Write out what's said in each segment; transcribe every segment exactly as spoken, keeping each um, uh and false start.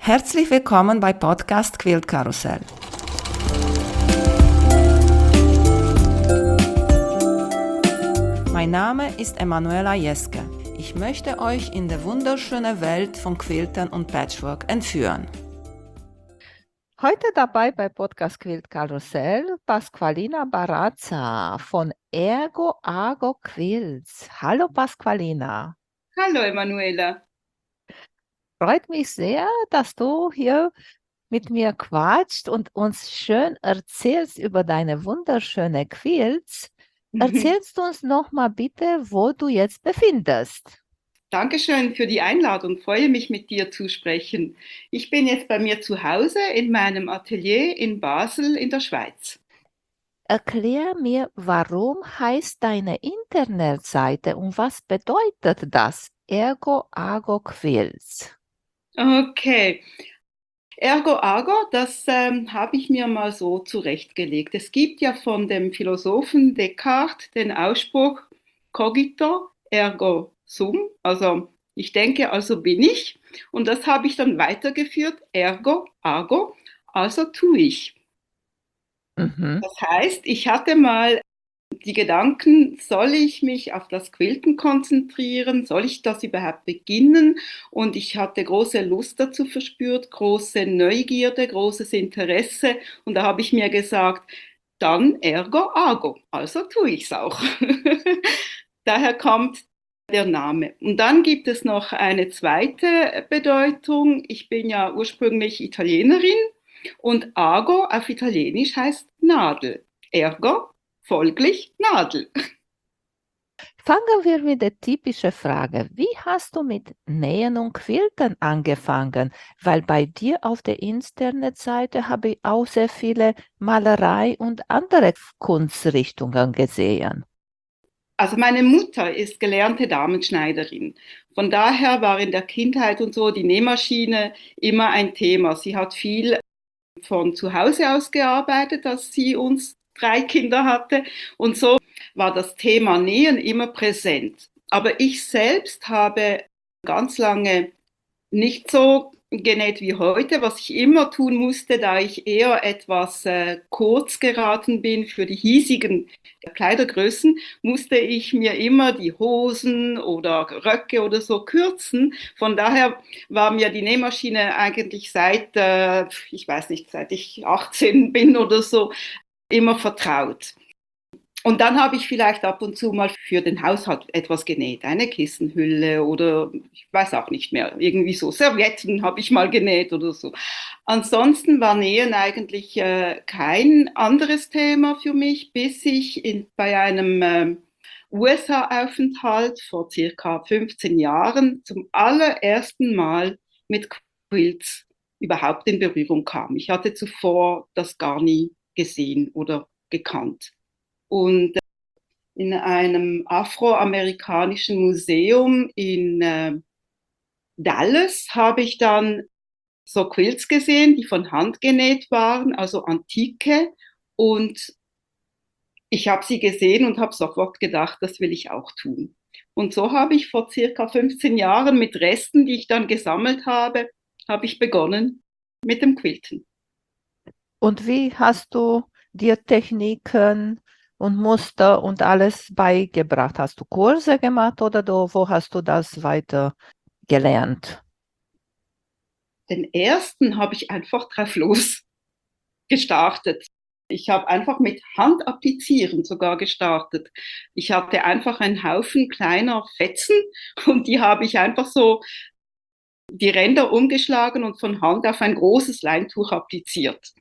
Herzlich willkommen bei Podcast Quilt Karussell. Mein Name ist Emanuela Jeske. Ich möchte euch in die wunderschöne Welt von Quiltern und Patchwork entführen. Heute dabei bei Podcast Quilt Karussell Pasqualina Barazza von Ergo Argo Quilts. Hallo Pasqualina. Hallo Emanuela. Freut mich sehr, dass du hier mit mir quatscht und uns schön erzählst über deine wunderschöne Quilts. Erzählst du uns noch mal bitte, wo du jetzt befindest? Dankeschön für die Einladung. Freue mich, mit dir zu sprechen. Ich bin jetzt bei mir zu Hause in meinem Atelier in Basel in der Schweiz. Erklär mir, warum heißt deine Internetseite und was bedeutet das? Ergo Argo Quilts. Okay. Ergo Argo, das ähm, habe ich mir mal so zurechtgelegt. Es gibt ja von dem Philosophen Descartes den Ausspruch Cogito ergo sum, also ich denke, also bin ich. Und das habe ich dann weitergeführt, Ergo Argo, also tue ich. Mhm. Das heißt, ich hatte mal die Gedanken, soll ich mich auf das Quilten konzentrieren? Soll ich das überhaupt beginnen? Und ich hatte große Lust dazu verspürt, große Neugierde, großes Interesse. Und da habe ich mir gesagt, dann ergo argo, also tue ich es auch. Daher kommt der Name. Und dann gibt es noch eine zweite Bedeutung. Ich bin ja ursprünglich Italienerin und argo auf Italienisch heißt Nadel. Ergo folglich Nadel. Fangen wir mit der typischen Frage. Wie hast du mit Nähen und Quilten angefangen? Weil bei dir auf der Internetseite habe ich auch sehr viele Malerei und andere Kunstrichtungen gesehen. Also meine Mutter ist gelernte Damenschneiderin. Von daher war in der Kindheit und so die Nähmaschine immer ein Thema. Sie hat viel von zu Hause aus gearbeitet, als sie uns drei Kinder hatte. Und so war das Thema Nähen immer präsent. Aber ich selbst habe ganz lange nicht so genäht wie heute, was ich immer tun musste, da ich eher etwas äh, kurz geraten bin für die hiesigen Kleidergrößen, musste ich mir immer die Hosen oder Röcke oder so kürzen. Von daher war mir die Nähmaschine eigentlich seit, äh, ich weiß nicht, seit ich achtzehn bin oder so, immer vertraut. Und dann habe ich vielleicht ab und zu mal für den Haushalt etwas genäht, eine Kissenhülle oder ich weiß auch nicht mehr, irgendwie so Servietten habe ich mal genäht oder so. Ansonsten war Nähen eigentlich äh, kein anderes Thema für mich, bis ich in, bei einem äh, U S A-Aufenthalt vor circa fünfzehn Jahren zum allerersten Mal mit Quilts überhaupt in Berührung kam. Ich hatte zuvor das gar nie gesehen oder gekannt. Und in einem afroamerikanischen Museum in äh, Dallas habe ich dann so Quilts gesehen, die von Hand genäht waren, also antike. Und ich habe sie gesehen und habe sofort gedacht, das will ich auch tun. Und so habe ich vor circa fünfzehn Jahren mit Resten, die ich dann gesammelt habe, habe ich begonnen mit dem Quilten. Und wie hast du dir Techniken und Muster und alles beigebracht? Hast du Kurse gemacht oder du, wo hast du das weiter gelernt? Den ersten habe ich einfach drauf los gestartet. Ich habe einfach mit Handapplizieren sogar gestartet. Ich hatte einfach einen Haufen kleiner Fetzen und die habe ich einfach so die Ränder umgeschlagen und von Hand auf ein großes Leintuch appliziert.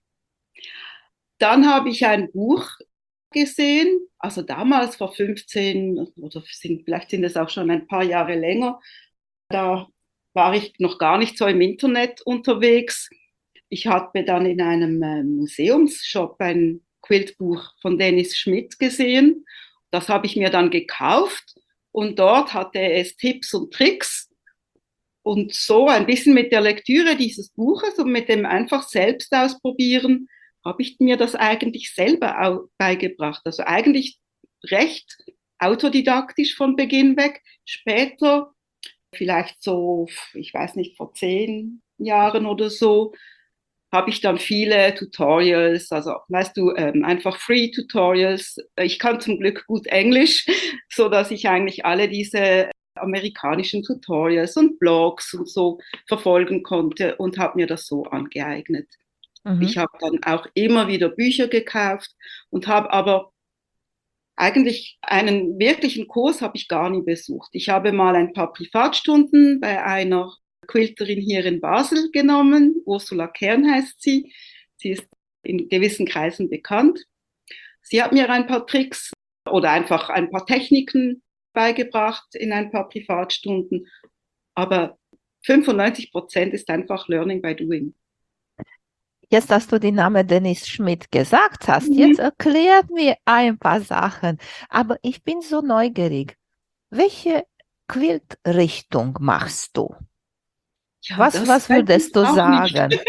Dann habe ich ein Buch gesehen, also damals vor fünfzehn oder sind, vielleicht sind es auch schon ein paar Jahre länger. Da war ich noch gar nicht so im Internet unterwegs. Ich habe dann in einem äh, Museumsshop ein Quiltbuch von Dennis Schmidt gesehen. Das habe ich mir dann gekauft und dort hatte es Tipps und Tricks. Und so ein bisschen mit der Lektüre dieses Buches und mit dem einfach selbst ausprobieren, habe ich mir das eigentlich selber beigebracht. Also eigentlich recht autodidaktisch von Beginn weg. Später, vielleicht so, ich weiß nicht, vor zehn, Jahren oder so, habe ich dann viele Tutorials, also weißt du, ähm, einfach Free Tutorials. Ich kann zum Glück gut Englisch, so dass ich eigentlich alle diese amerikanischen Tutorials und Blogs und so verfolgen konnte und habe mir das so angeeignet. Mhm. Ich habe dann auch immer wieder Bücher gekauft und habe aber eigentlich einen wirklichen Kurs habe ich gar nie besucht. Ich habe mal ein paar Privatstunden bei einer Quilterin hier in Basel genommen. Ursula Kern heißt sie. Sie ist in gewissen Kreisen bekannt. Sie hat mir ein paar Tricks oder einfach ein paar Techniken beigebracht in ein paar Privatstunden. Aber fünfundneunzig Prozent ist einfach Learning by Doing. Jetzt, dass du den Namen Dennis Schmidt gesagt hast, jetzt Mhm. erklärt mir ein paar Sachen. Aber ich bin so neugierig. Welche Quiltrichtung machst du? Ja, Was, das was weiß ich würdest du auch nicht. sagen?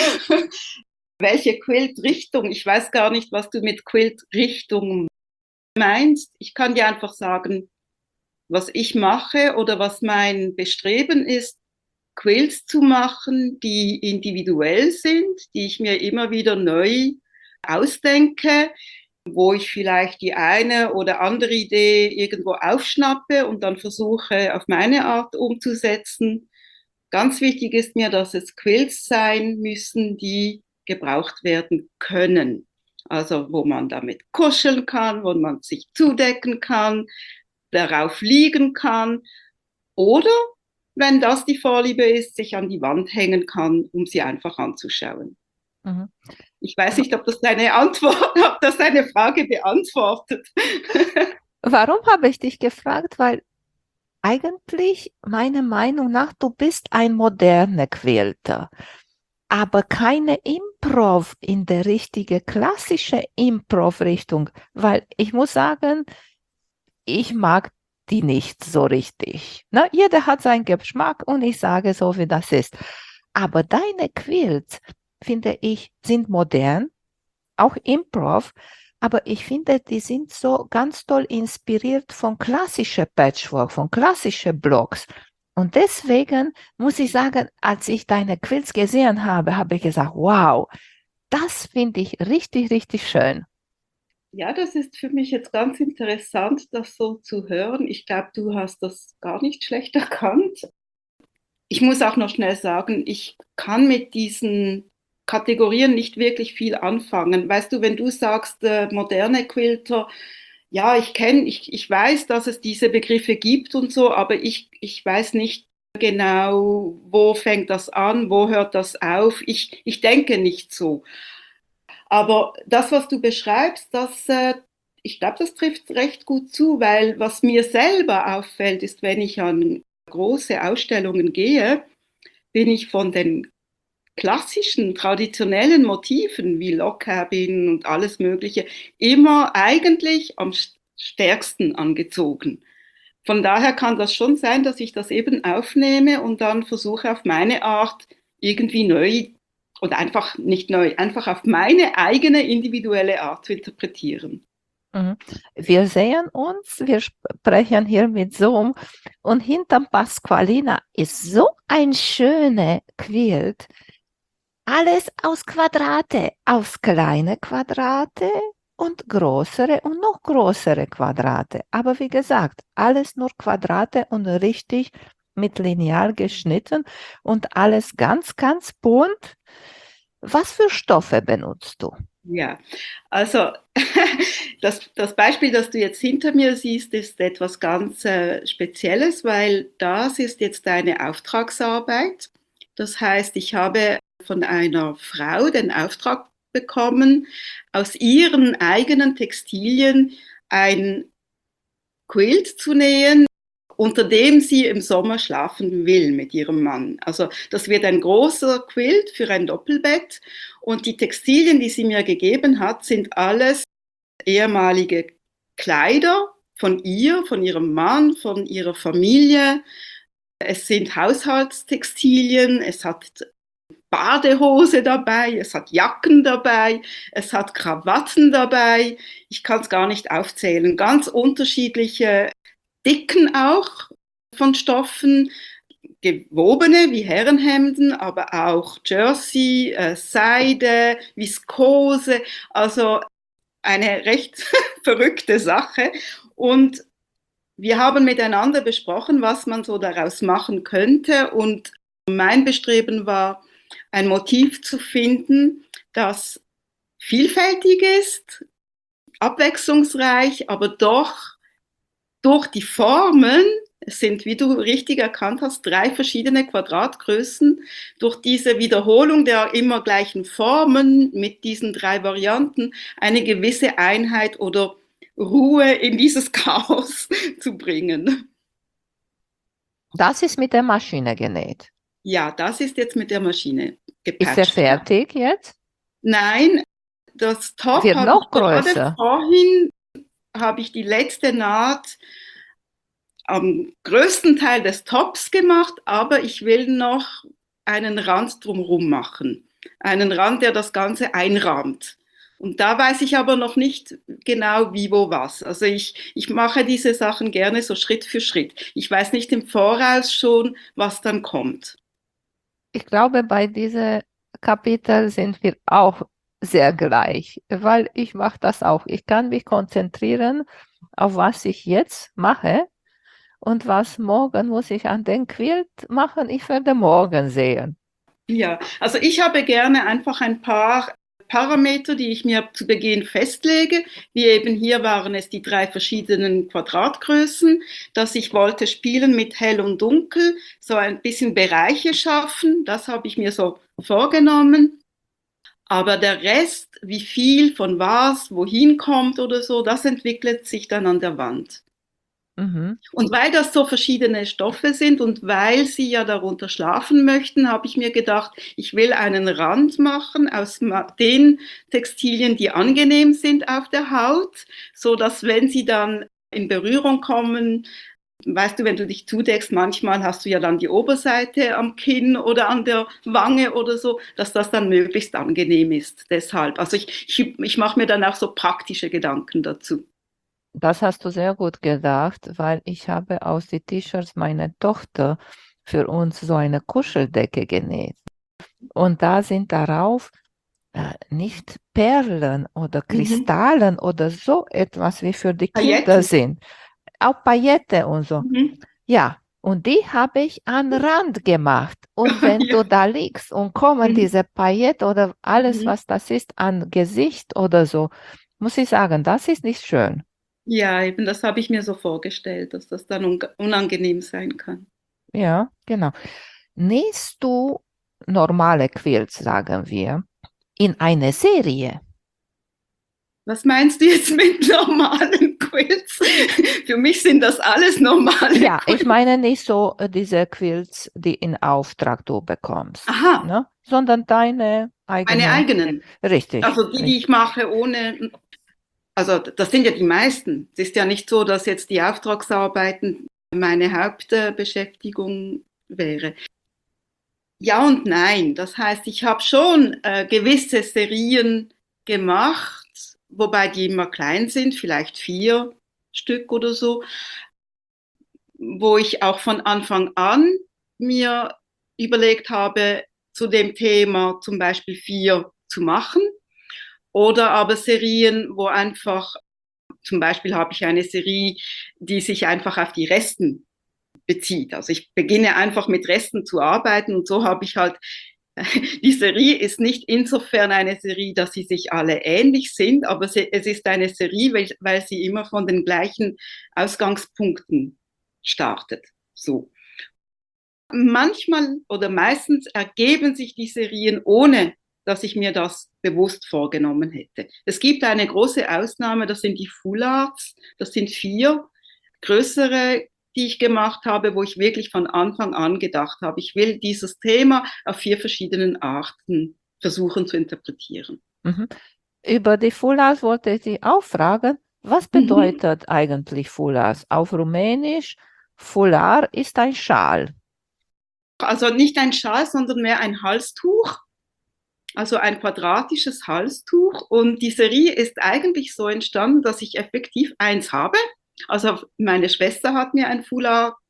Welche Quiltrichtung? Ich weiß gar nicht, was du mit Quiltrichtung meinst. Ich kann dir einfach sagen, was ich mache oder was mein Bestreben ist, Quilts zu machen, die individuell sind, die ich mir immer wieder neu ausdenke, wo ich vielleicht die eine oder andere Idee irgendwo aufschnappe und dann versuche, auf meine Art umzusetzen. Ganz wichtig ist mir, dass es Quilts sein müssen, die gebraucht werden können. Also wo man damit kuscheln kann, wo man sich zudecken kann, darauf liegen kann oder, wenn das die Vorliebe ist, sich an die Wand hängen kann, um sie einfach anzuschauen. Mhm. Ich weiß nicht, ob das deine Antwort, ob das deine Frage beantwortet. Warum habe ich dich gefragt? Weil eigentlich, meiner Meinung nach, du bist ein moderner Quilter, aber keine Improv in der richtigen klassischen Improv-Richtung, weil ich muss sagen, ich mag die nicht so richtig. Ne? Jeder hat seinen Geschmack und ich sage so, wie das ist. Aber deine Quilts, finde ich, sind modern, auch Improv, aber ich finde, die sind so ganz toll inspiriert von klassischer Patchwork, von klassischen Blocks. Und deswegen muss ich sagen, als ich deine Quilts gesehen habe, habe ich gesagt, wow, das finde ich richtig, richtig schön. Ja, das ist für mich jetzt ganz interessant, das so zu hören. Ich glaube, du hast das gar nicht schlecht erkannt. Ich muss auch noch schnell sagen, ich kann mit diesen Kategorien nicht wirklich viel anfangen. Weißt du, wenn du sagst, äh, moderne Quilter, ja, ich kenne, ich, ich weiß, dass es diese Begriffe gibt und so, aber ich, ich weiß nicht genau, wo fängt das an, wo hört das auf. Ich, ich denke nicht so. Aber das, was du beschreibst, das, äh, ich glaube, das trifft recht gut zu, weil was mir selber auffällt, ist, wenn ich an große Ausstellungen gehe, bin ich von den klassischen, traditionellen Motiven wie Log Cabin und alles Mögliche immer eigentlich am stärksten angezogen. Von daher kann das schon sein, dass ich das eben aufnehme und dann versuche auf meine Art irgendwie neu oder einfach nicht neu, einfach auf meine eigene individuelle Art zu interpretieren. Mhm. Wir sehen uns, wir sprechen hier mit Zoom und hinterm Pasqualina ist so ein schöner Quilt. Alles aus Quadrate, aus kleine Quadrate und größere und noch größere Quadrate. Aber wie gesagt, alles nur Quadrate und richtig mit Lineal geschnitten und alles ganz, ganz bunt. Was für Stoffe benutzt du? Ja, also das, das Beispiel, das du jetzt hinter mir siehst, ist etwas ganz äh, Spezielles, weil das ist jetzt eine Auftragsarbeit. Das heißt, ich habe von einer Frau den Auftrag bekommen, aus ihren eigenen Textilien ein Quilt zu nähen, unter dem sie im Sommer schlafen will mit ihrem Mann. Also das wird ein großer Quilt für ein Doppelbett und die Textilien, die sie mir gegeben hat, sind alles ehemalige Kleider von ihr, von ihrem Mann, von ihrer Familie. Es sind Haushaltstextilien, es hat Badehose dabei, es hat Jacken dabei, es hat Krawatten dabei. Ich kann es gar nicht aufzählen. Ganz unterschiedliche Dicken auch von Stoffen. gewobene wie Herrenhemden, aber auch Jersey, äh, Seide, Viskose, also eine recht verrückte Sache. Und wir haben miteinander besprochen, was man so daraus machen könnte. Und mein Bestreben war, ein Motiv zu finden, das vielfältig ist, abwechslungsreich, aber doch durch die Formen, es sind, wie du richtig erkannt hast, drei verschiedene Quadratgrößen, durch diese Wiederholung der immer gleichen Formen mit diesen drei Varianten eine gewisse Einheit oder Ruhe in dieses Chaos zu bringen. Das ist mit der Maschine genäht. Ja, das ist jetzt mit der Maschine gepatcht. Ist der fertig ja. jetzt? Nein, das Top wird habe noch ich gerade größer. Vorhin habe ich die letzte Naht am größten Teil des Tops gemacht, aber ich will noch einen Rand drumherum machen. Einen Rand, der das Ganze einrahmt. Und da weiß ich aber noch nicht genau, wie, wo, was. Also ich, ich mache diese Sachen gerne so Schritt für Schritt. Ich weiß nicht im Voraus schon, was dann kommt. Ich glaube, bei diesem Kapitel sind wir auch sehr gleich, weil ich mache das auch. Ich kann mich konzentrieren auf was ich jetzt mache und was morgen muss ich an den Quilt machen. Ich werde morgen sehen. Ja, also ich habe gerne einfach ein paar Parameter, die ich mir zu Beginn festlege, wie eben hier waren es die drei verschiedenen Quadratgrößen, dass ich wollte spielen mit hell und dunkel, so ein bisschen Bereiche schaffen, das habe ich mir so vorgenommen. Aber der Rest, wie viel von was, wohin kommt oder so, das entwickelt sich dann an der Wand. Mhm. Und weil das so verschiedene Stoffe sind und weil sie ja darunter schlafen möchten, habe ich mir gedacht, ich will einen Rand machen aus den Textilien, die angenehm sind auf der Haut, so dass wenn sie dann in Berührung kommen, weißt du, wenn du dich zudeckst, manchmal hast du ja dann die Oberseite am Kinn oder an der Wange oder so, dass das dann möglichst angenehm ist. Deshalb, also ich, ich, ich mache mir dann auch so praktische Gedanken dazu. Das hast du sehr gut gedacht, weil ich habe aus den T-Shirts meiner Tochter für uns so eine Kuscheldecke genäht. Und da sind darauf äh, nicht Perlen oder Kristallen mhm. oder so etwas wie für die Kinder Pailletten. sind. Auch Paillette und so. Mhm. Ja, und die habe ich an Rand gemacht. Und wenn ja. du da liegst und kommen mhm. diese Paillette oder alles, mhm. was das ist, an Gesicht oder so, muss ich sagen, das ist nicht schön. Ja, eben, das habe ich mir so vorgestellt, dass das dann unangenehm sein kann. Ja, genau. Nähst du normale Quilts, sagen wir, in eine Serie? Was meinst du jetzt mit normalen Quilts? Für mich sind das alles normale Ja, Quilts. ich meine nicht so diese Quilts, die in Auftrag du bekommst, Aha. Ne? Sondern deine eigenen. Meine eigenen. Richtig. Also die, die ich mache ohne... Also das sind ja die meisten. Es ist ja nicht so, dass jetzt die Auftragsarbeiten meine Hauptbeschäftigung wäre. Ja und nein. Das heißt, ich habe schon äh, gewisse Serien gemacht, wobei die immer klein sind, vielleicht vier Stück oder so, wo ich auch von Anfang an mir überlegt habe, zu dem Thema zum Beispiel vier zu machen. Oder aber Serien, wo einfach, zum Beispiel habe ich eine Serie, die sich einfach auf die Resten bezieht. Also ich beginne einfach mit Resten zu arbeiten und so habe ich halt, die Serie ist nicht insofern eine Serie, dass sie sich alle ähnlich sind, aber es ist eine Serie, weil, weil sie immer von den gleichen Ausgangspunkten startet. So. Manchmal oder meistens ergeben sich die Serien ohne dass ich mir das bewusst vorgenommen hätte. Es gibt eine große Ausnahme, das sind die Foulards, das sind vier größere, die ich gemacht habe, wo ich wirklich von Anfang an gedacht habe, ich will dieses Thema auf vier verschiedenen Arten versuchen zu interpretieren. Mhm. Über die Foulards wollte ich Sie auch fragen, was bedeutet mhm. eigentlich Foulards? Auf Rumänisch, Foulard ist ein Schal. Also nicht ein Schal, sondern mehr ein Halstuch. Also ein quadratisches Halstuch und die Serie ist eigentlich so entstanden, dass ich effektiv eins habe. Also meine Schwester hat mir ein Foulard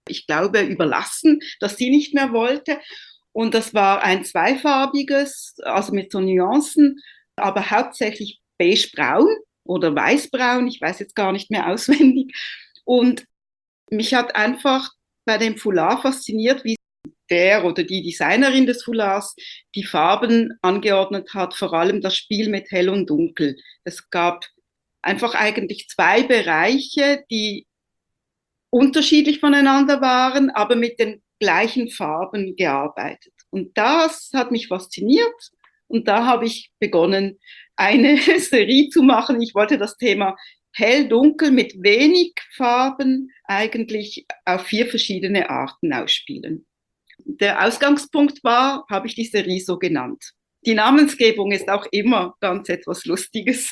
ich glaube, überlassen, das sie nicht mehr wollte. Und das war ein zweifarbiges, also mit so Nuancen, aber hauptsächlich beigebraun oder weißbraun, ich weiß jetzt gar nicht mehr auswendig. Und mich hat einfach bei dem Foulard fasziniert, wie der oder die Designerin des Foulards die Farben angeordnet hat, vor allem das Spiel mit Hell und Dunkel. Es gab einfach eigentlich zwei Bereiche, die unterschiedlich voneinander waren, aber mit den gleichen Farben gearbeitet. Und das hat mich fasziniert und da habe ich begonnen, eine Serie zu machen. Ich wollte das Thema hell-dunkel mit wenig Farben eigentlich auf vier verschiedene Arten ausspielen. Der Ausgangspunkt war, habe ich die Serie so genannt. Die Namensgebung ist auch immer ganz etwas Lustiges.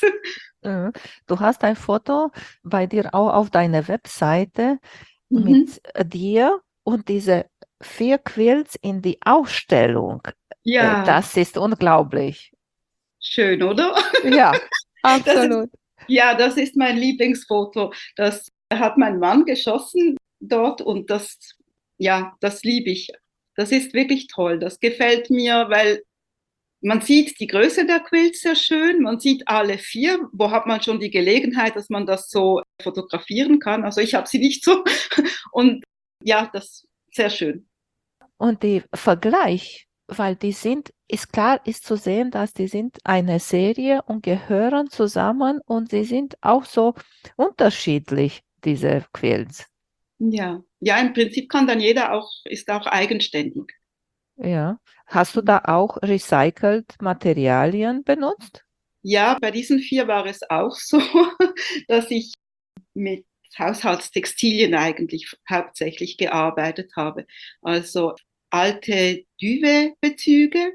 Du hast ein Foto bei dir auch auf deiner Webseite mhm. mit dir und diese vier Quilts in die Ausstellung. Ja. Das ist unglaublich. Schön, oder? Ja, absolut. Das ist, ja, das ist mein Lieblingsfoto. Das hat mein Mann geschossen dort und das, ja, das liebe ich. Das ist wirklich toll. Das gefällt mir, weil man sieht die Größe der Quilts sehr schön. Man sieht alle vier. Wo hat man schon die Gelegenheit, dass man das so fotografieren kann? Also ich habe sie nicht so. Und ja, das ist sehr schön. Und der Vergleich, weil die sind, ist klar, ist zu sehen, dass die sind eine Serie und gehören zusammen und sie sind auch so unterschiedlich, diese Quilts. Ja, ja, im Prinzip kann dann jeder auch, ist auch eigenständig. Ja. Hast du da auch recycelt Materialien benutzt? Ja, bei diesen vier war es auch so, dass ich mit Haushaltstextilien eigentlich hauptsächlich gearbeitet habe. Also alte Duvet-Bezüge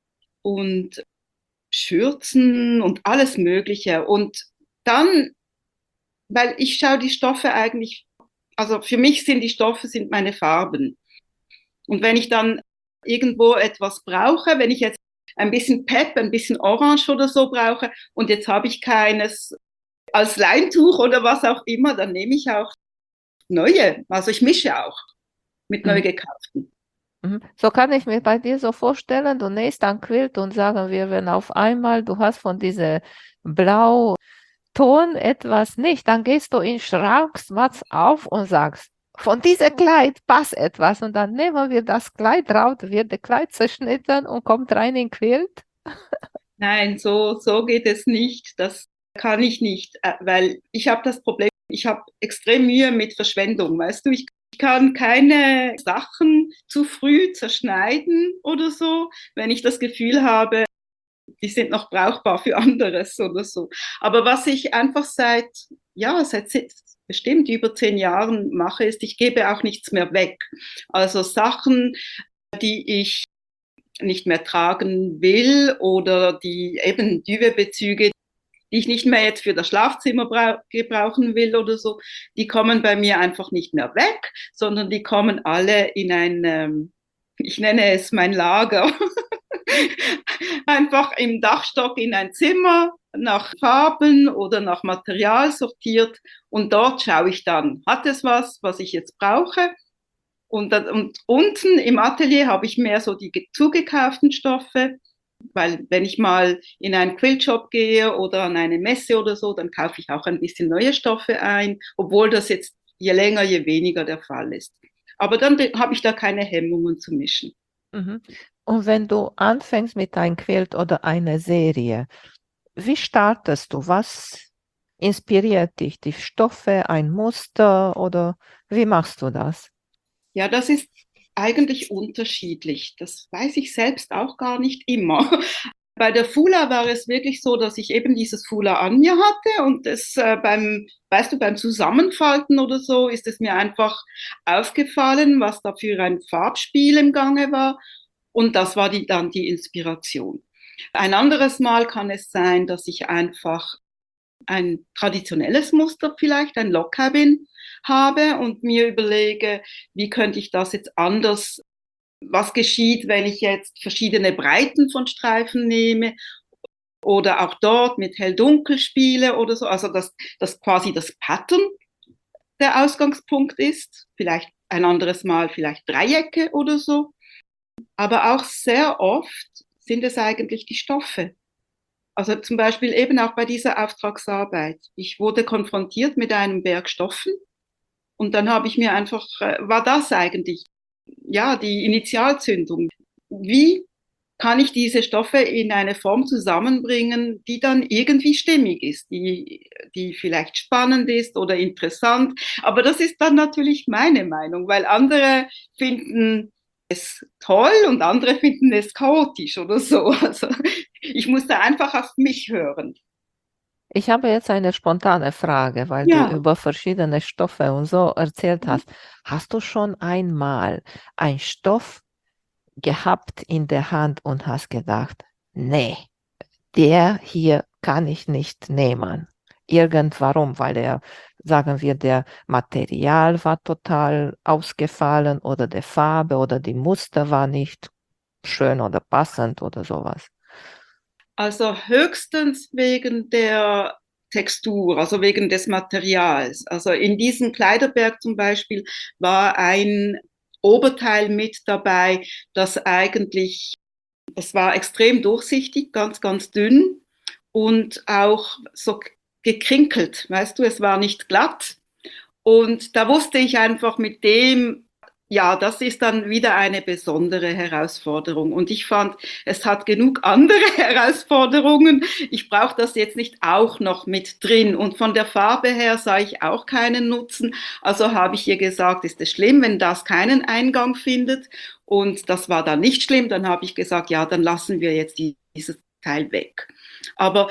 und Schürzen und alles Mögliche. Und dann, weil ich schaue die Stoffe eigentlich, also für mich sind die Stoffe sind meine Farben. Und wenn ich dann irgendwo etwas brauche, wenn ich jetzt ein bisschen Pep, ein bisschen Orange oder so brauche und jetzt habe ich keines als Leintuch oder was auch immer, dann nehme ich auch neue. Also ich mische auch mit mhm. neu gekauften. So kann ich mir bei dir so vorstellen, du nähst ein Quilt und sagen wir, wenn auf einmal du hast von diesem Blauton etwas nicht, dann gehst du in den Schrank, machst auf und sagst, von diesem Kleid passt etwas und dann nehmen wir das Kleid raus, wird das Kleid zerschnitten und kommt rein in den Quilt? Nein, so, so geht es nicht. Das kann ich nicht, weil ich habe das Problem, ich habe extrem Mühe mit Verschwendung, weißt du, ich Ich kann keine Sachen zu früh zerschneiden oder so, wenn ich das Gefühl habe, die sind noch brauchbar für anderes oder so. Aber was ich einfach seit, ja, seit bestimmt über zehn Jahren mache, ist, ich gebe auch nichts mehr weg. Also Sachen, die ich nicht mehr tragen will oder die eben Duvet-Bezüge, die ich nicht mehr jetzt für das Schlafzimmer gebrauchen will oder so, die kommen bei mir einfach nicht mehr weg, sondern die kommen alle in ein, ähm, ich nenne es mein Lager, einfach im Dachstock in ein Zimmer, nach Farben oder nach Material sortiert und dort schaue ich dann, hat es was, was ich jetzt brauche? Und, und unten im Atelier habe ich mehr so die zugekauften Stoffe, weil wenn ich mal in einen Quiltshop gehe oder an eine Messe oder so, dann kaufe ich auch ein bisschen neue Stoffe ein, obwohl das jetzt je länger, je weniger der Fall ist. Aber dann habe ich da keine Hemmungen zu mischen. Mhm. Und wenn du anfängst mit einem Quilt oder einer Serie, wie startest du? Was inspiriert dich? Die Stoffe, ein Muster oder wie machst du das? Ja, das ist eigentlich unterschiedlich. Das weiß ich selbst auch gar nicht immer. Bei der Foulard war es wirklich so, dass ich eben dieses Foulard an mir hatte und es äh, beim, weißt du, beim Zusammenfalten oder so ist es mir einfach aufgefallen, was da für ein Farbspiel im Gange war und das war die, dann die Inspiration. Ein anderes Mal kann es sein, dass ich einfach ein traditionelles Muster vielleicht, ein Log-Cabin habe und mir überlege, wie könnte ich das jetzt anders, was geschieht, wenn ich jetzt verschiedene Breiten von Streifen nehme oder auch dort mit hell-dunkel spiele oder so, also dass das quasi das Pattern der Ausgangspunkt ist, vielleicht ein anderes Mal vielleicht Dreiecke oder so. Aber auch sehr oft sind es eigentlich die Stoffe. Also zum Beispiel eben auch bei dieser Auftragsarbeit. Ich wurde konfrontiert mit einem Berg Stoffen und dann habe ich mir einfach, äh, war das eigentlich, ja, die Initialzündung. Wie kann ich diese Stoffe in eine Form zusammenbringen, die dann irgendwie stimmig ist, die, die vielleicht spannend ist oder interessant. Aber das ist dann natürlich meine Meinung, weil andere finden es toll und andere finden es chaotisch oder so. Also ich muss da einfach auf mich hören. Ich habe jetzt eine spontane Frage, weil du Ja. über verschiedene Stoffe und so erzählt hast. Hast du schon einmal einen Stoff gehabt in der Hand und hast gedacht, nee, der hier kann ich nicht nehmen. Irgendwarum, weil er, sagen wir, der Material war total ausgefallen oder die Farbe oder die Muster war nicht schön oder passend oder sowas. Also höchstens wegen der Textur, also wegen des Materials. Also in diesem Kleiderberg zum Beispiel war ein Oberteil mit dabei, das eigentlich, es war extrem durchsichtig, ganz, ganz dünn und auch so gekrinkelt, weißt du, es war nicht glatt. Und da wusste ich einfach mit dem, ja, das ist dann wieder eine besondere Herausforderung. Und ich fand, es hat genug andere Herausforderungen. Ich brauche das jetzt nicht auch noch mit drin. Und von der Farbe her sah ich auch keinen Nutzen. Also habe ich ihr gesagt, ist es schlimm, wenn das keinen Eingang findet? Und das war dann nicht schlimm. Dann habe ich gesagt, ja, dann lassen wir jetzt dieses Teil weg. Aber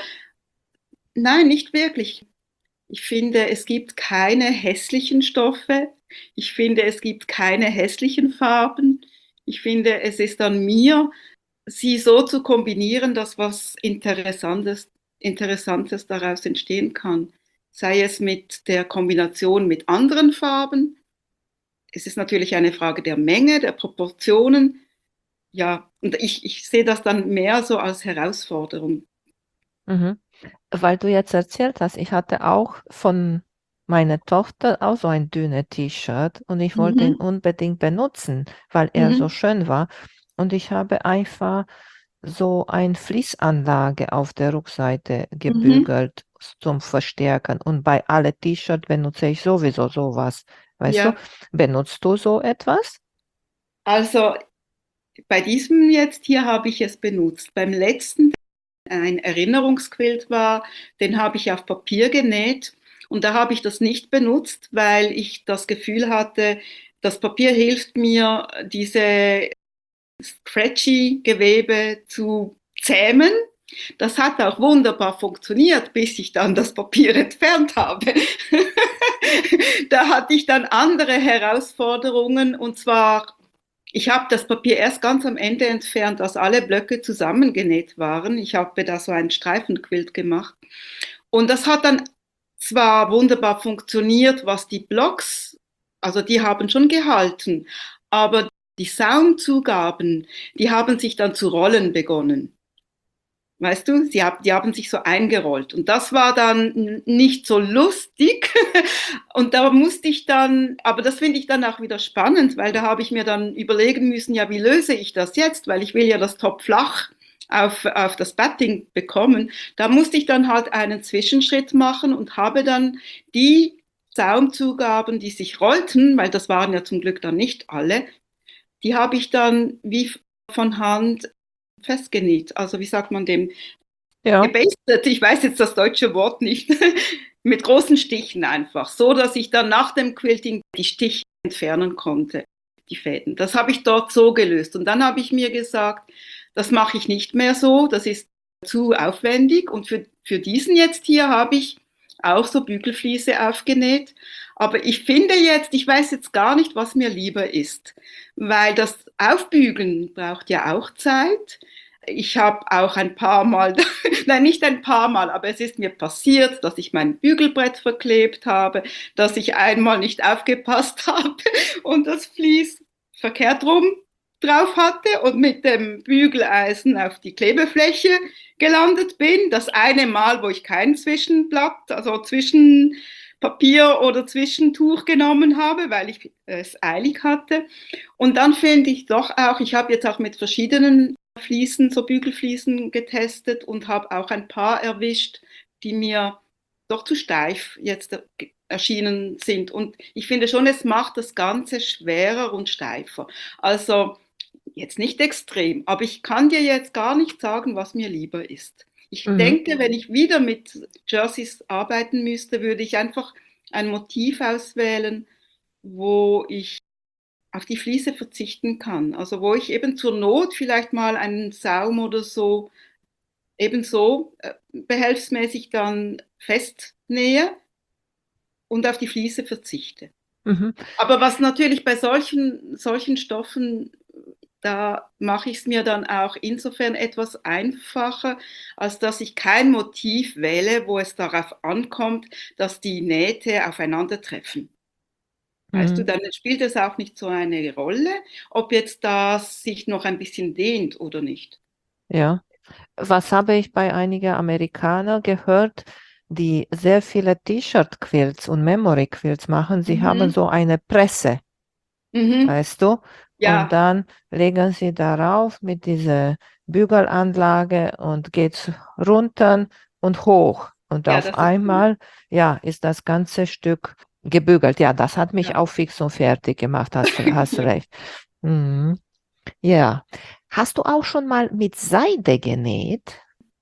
nein, nicht wirklich. Ich finde, es gibt keine hässlichen Stoffe. Ich finde, es gibt keine hässlichen Farben. Ich finde, es ist an mir, sie so zu kombinieren, dass was Interessantes, Interessantes daraus entstehen kann. Sei es mit der Kombination mit anderen Farben. Es ist natürlich eine Frage der Menge, der Proportionen. Ja, und ich, ich sehe das dann mehr so als Herausforderung. Mhm. Weil du jetzt erzählt hast, ich hatte auch von meiner Tochter auch so ein dünnes T-Shirt und ich wollte ihn Mhm. unbedingt benutzen, weil er so Mhm. schön war. Und ich habe einfach so eine Fließanlage auf der Rückseite Mhm. gebügelt zum Verstärken. Und bei alle T-Shirts benutze ich sowieso sowas. Weißt du, Ja, benutzt du so etwas? also bei diesem jetzt hier habe ich es benutzt. Beim letzten, ein Erinnerungsquilt war, den habe ich auf Papier genäht und da habe ich das nicht benutzt, weil ich das Gefühl hatte, das Papier hilft mir, diese scratchy Gewebe zu zähmen. Das hat auch wunderbar funktioniert, bis ich dann das Papier entfernt habe. Da hatte ich dann andere Herausforderungen und zwar, ich habe das Papier erst ganz am Ende entfernt, als alle Blöcke zusammengenäht waren. Ich habe da so einen Streifenquilt gemacht. Und das hat dann zwar wunderbar funktioniert, was die Blocks, also die haben schon gehalten, aber die Saumzugaben, die haben sich dann zu rollen begonnen. Weißt du, sie haben, die haben sich so eingerollt. Und das war dann nicht so lustig. Und da musste ich dann, aber das finde ich dann auch wieder spannend, weil da habe ich mir dann überlegen müssen, ja, wie löse ich das jetzt? Weil ich will ja das Top flach auf, auf das Batting bekommen. Da musste ich dann halt einen Zwischenschritt machen und habe dann die Saumzugaben, die sich rollten, weil das waren ja zum Glück dann nicht alle, die habe ich dann wie von Hand festgenäht. Also wie sagt man dem? Ja. Gebastet, ich weiß jetzt das deutsche Wort nicht, mit großen Stichen einfach, so dass ich dann nach dem Quilting die Stiche entfernen konnte, die Fäden. Das habe ich dort so gelöst. Und dann habe ich mir gesagt, das mache ich nicht mehr so, das ist zu aufwendig. Und für, für diesen jetzt hier habe ich auch so Bügelfliese aufgenäht. Aber ich finde jetzt, ich weiß jetzt gar nicht, was mir lieber ist, weil das Aufbügeln braucht ja auch Zeit. Ich habe auch ein paar Mal, nein, nicht ein paar Mal, aber es ist mir passiert, dass ich mein Bügelbrett verklebt habe, dass ich einmal nicht aufgepasst habe und das Vlies verkehrt rum drauf hatte und mit dem Bügeleisen auf die Klebefläche gelandet bin. Das eine Mal, wo ich kein Zwischenblatt, also Zwischenblatt Papier oder Zwischentuch genommen habe, weil ich es eilig hatte. Und dann finde ich doch auch, ich habe jetzt auch mit verschiedenen Fliesen, so Bügelfliesen getestet und habe auch ein paar erwischt, die mir doch zu steif jetzt erschienen sind. Und ich finde schon, es macht das Ganze schwerer und steifer. Also jetzt nicht extrem, aber ich kann dir jetzt gar nicht sagen, was mir lieber ist. Ich Mhm. denke, wenn ich wieder mit Jerseys arbeiten müsste, würde ich einfach ein Motiv auswählen, wo ich auf die Fliese verzichten kann. Also wo ich eben zur Not vielleicht mal einen Saum oder so ebenso äh, behelfsmäßig dann festnähe und auf die Fliese verzichte. Mhm. Aber was natürlich bei solchen, solchen Stoffen, da mache ich es mir dann auch insofern etwas einfacher, als dass ich kein Motiv wähle, wo es darauf ankommt, dass die Nähte aufeinandertreffen. Weißt du, Mhm. dann spielt es auch nicht so eine Rolle, ob jetzt das sich noch ein bisschen dehnt oder nicht. Ja. Was habe ich bei einigen Amerikanern gehört, die sehr viele T-Shirt-Quilts und Memory-Quilts machen? Sie haben Mhm. so eine Presse, Mhm. weißt du? Und Ja, dann legen sie darauf mit dieser Bügelanlage und geht runter und hoch. Und ja, auf das ist gut. einmal, ja, ist das ganze Stück gebügelt. Ja, das hat mich Ja. auch fix und fertig gemacht, hast, hast Gut. recht. Mhm. Ja. Hast du auch schon mal mit Seide genäht?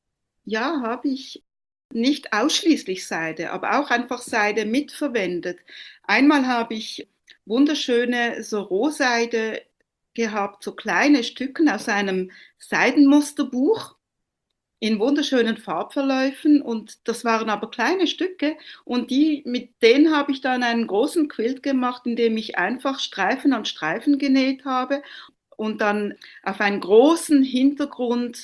Ja, habe ich nicht ausschließlich Seide, aber auch einfach Seide mitverwendet. Einmal habe ich wunderschöne so Rohseide gehabt, so kleine Stücken aus einem Seidenmusterbuch in wunderschönen Farbverläufen und das waren aber kleine Stücke und die, mit denen habe ich dann einen großen Quilt gemacht, in dem ich einfach Streifen an Streifen genäht habe und dann auf einen großen Hintergrund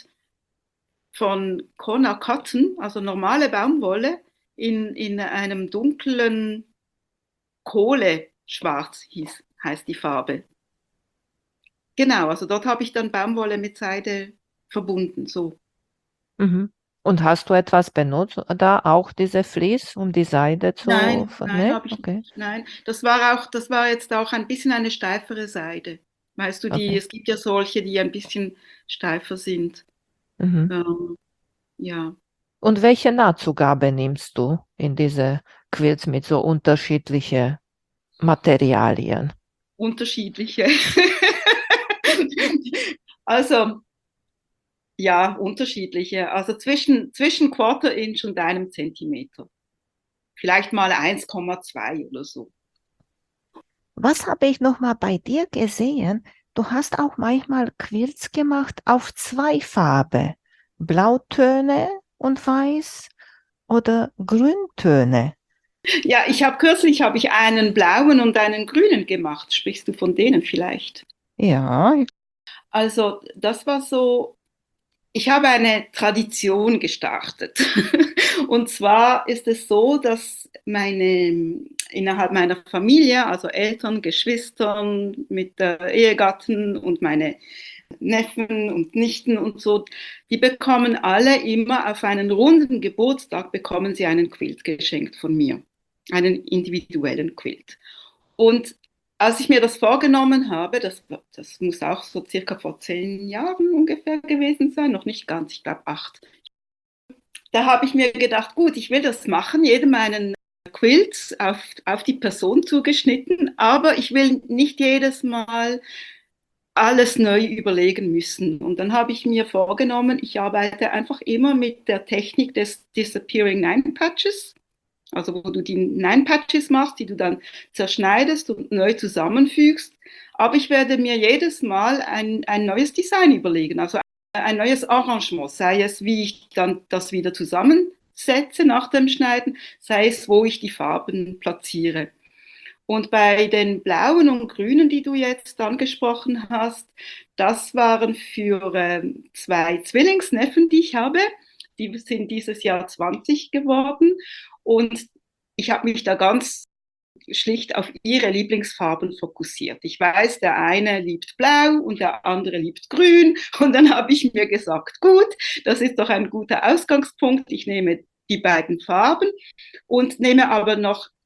von Kona Cotton, also normale Baumwolle, in, in einem dunklen Kohleschwarz hieß, heißt die Farbe. Genau, also dort habe ich dann Baumwolle mit Seide verbunden, so. Mhm. Und hast du etwas benutzt, da auch diese Vlies, um die Seide zu Nein, nein, vernähen? habe ich Okay, nicht. Nein, das war auch, das war jetzt auch ein bisschen eine steifere Seide. Weißt du, die, okay. es gibt ja solche, die ein bisschen steifer sind. Mhm. Ähm, ja, Und welche Nahtzugabe nimmst du in diese Quilts mit so unterschiedlichen Materialien? unterschiedliche. Also, ja, unterschiedliche. Also zwischen, zwischen Quarter Inch und einem Zentimeter. Vielleicht mal eins Komma zwei oder so. Was habe ich noch mal bei dir gesehen? Du hast auch manchmal Quilts gemacht auf zwei Farben, Blautöne und Weiß oder Grüntöne. Ja, ich habe kürzlich habe ich einen blauen und einen grünen gemacht. Sprichst du von denen vielleicht? Ja, Also, das war so, ich habe eine Tradition gestartet. Und zwar ist es so, dass meine, innerhalb meiner Familie, also Eltern, Geschwistern mit äh, Ehegatten und meine Neffen und Nichten und so, die bekommen alle immer auf einen runden Geburtstag bekommen sie einen Quilt geschenkt von mir, einen individuellen Quilt. Und als ich mir das vorgenommen habe, das, das muss auch so circa vor zehn Jahren ungefähr gewesen sein, noch nicht ganz, ich glaube acht, da habe ich mir gedacht, gut, ich will das machen, jedem einen Quilt auf, auf die Person zugeschnitten, aber ich will nicht jedes Mal alles neu überlegen müssen. Und dann habe ich mir vorgenommen, ich arbeite einfach immer mit der Technik des Disappearing Nine Patches, also wo du die Nine Patches machst, die du dann zerschneidest und neu zusammenfügst. Aber ich werde mir jedes Mal ein, ein neues Design überlegen, also ein neues Arrangement, sei es, wie ich dann das wieder zusammensetze nach dem Schneiden, sei es, wo ich die Farben platziere. Und bei den blauen und grünen, die du jetzt angesprochen hast, das waren für äh, zwei Zwillingsneffen, die ich habe. Die sind dieses Jahr zwanzig geworden. Und ich habe mich da ganz schlicht auf ihre Lieblingsfarben fokussiert. Ich weiß, der eine liebt blau und der andere liebt grün. Und dann habe ich mir gesagt, gut, das ist doch ein guter Ausgangspunkt. Ich nehme die beiden Farben und nehme aber noch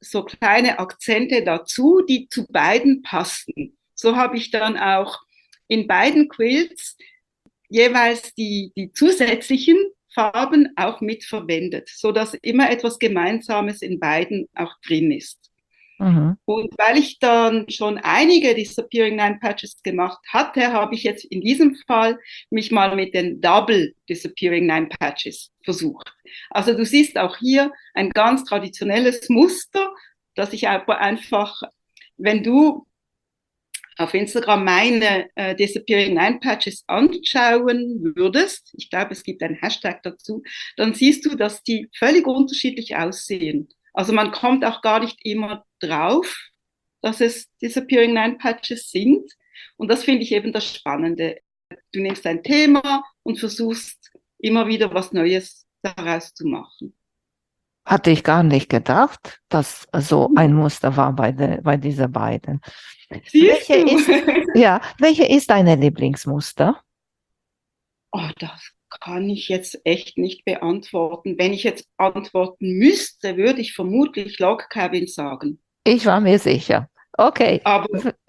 so kleine Akzente dazu, die zu beiden passten. So habe ich dann auch in beiden Quilts jeweils die, die zusätzlichen Farben auch mit verwendet, sodass immer etwas Gemeinsames in beiden auch drin ist. Mhm. Und weil ich dann schon einige Disappearing Nine Patches gemacht hatte, habe ich jetzt in diesem Fall mich mal mit den Double Disappearing Nine Patches versucht. Also du siehst auch hier ein ganz traditionelles Muster, das ich einfach, wenn du auf Instagram meine äh, Disappearing Nine Patches anschauen würdest, ich glaube, es gibt einen Hashtag dazu, dann siehst du, dass die völlig unterschiedlich aussehen. Also man kommt auch gar nicht immer drauf, dass es Disappearing Nine Patches sind. Und das finde ich eben das Spannende. Du nimmst ein Thema und versuchst immer wieder was Neues daraus zu machen. Hatte ich gar nicht gedacht, dass so ein Muster war bei, de, bei dieser beiden. Siehst welche du? Ist, ja, welche ist deine Lieblingsmuster? Oh, das kann ich jetzt echt nicht beantworten. Wenn ich jetzt antworten müsste, würde ich vermutlich Log Cabin sagen. Ich war mir sicher. Okay. Aber,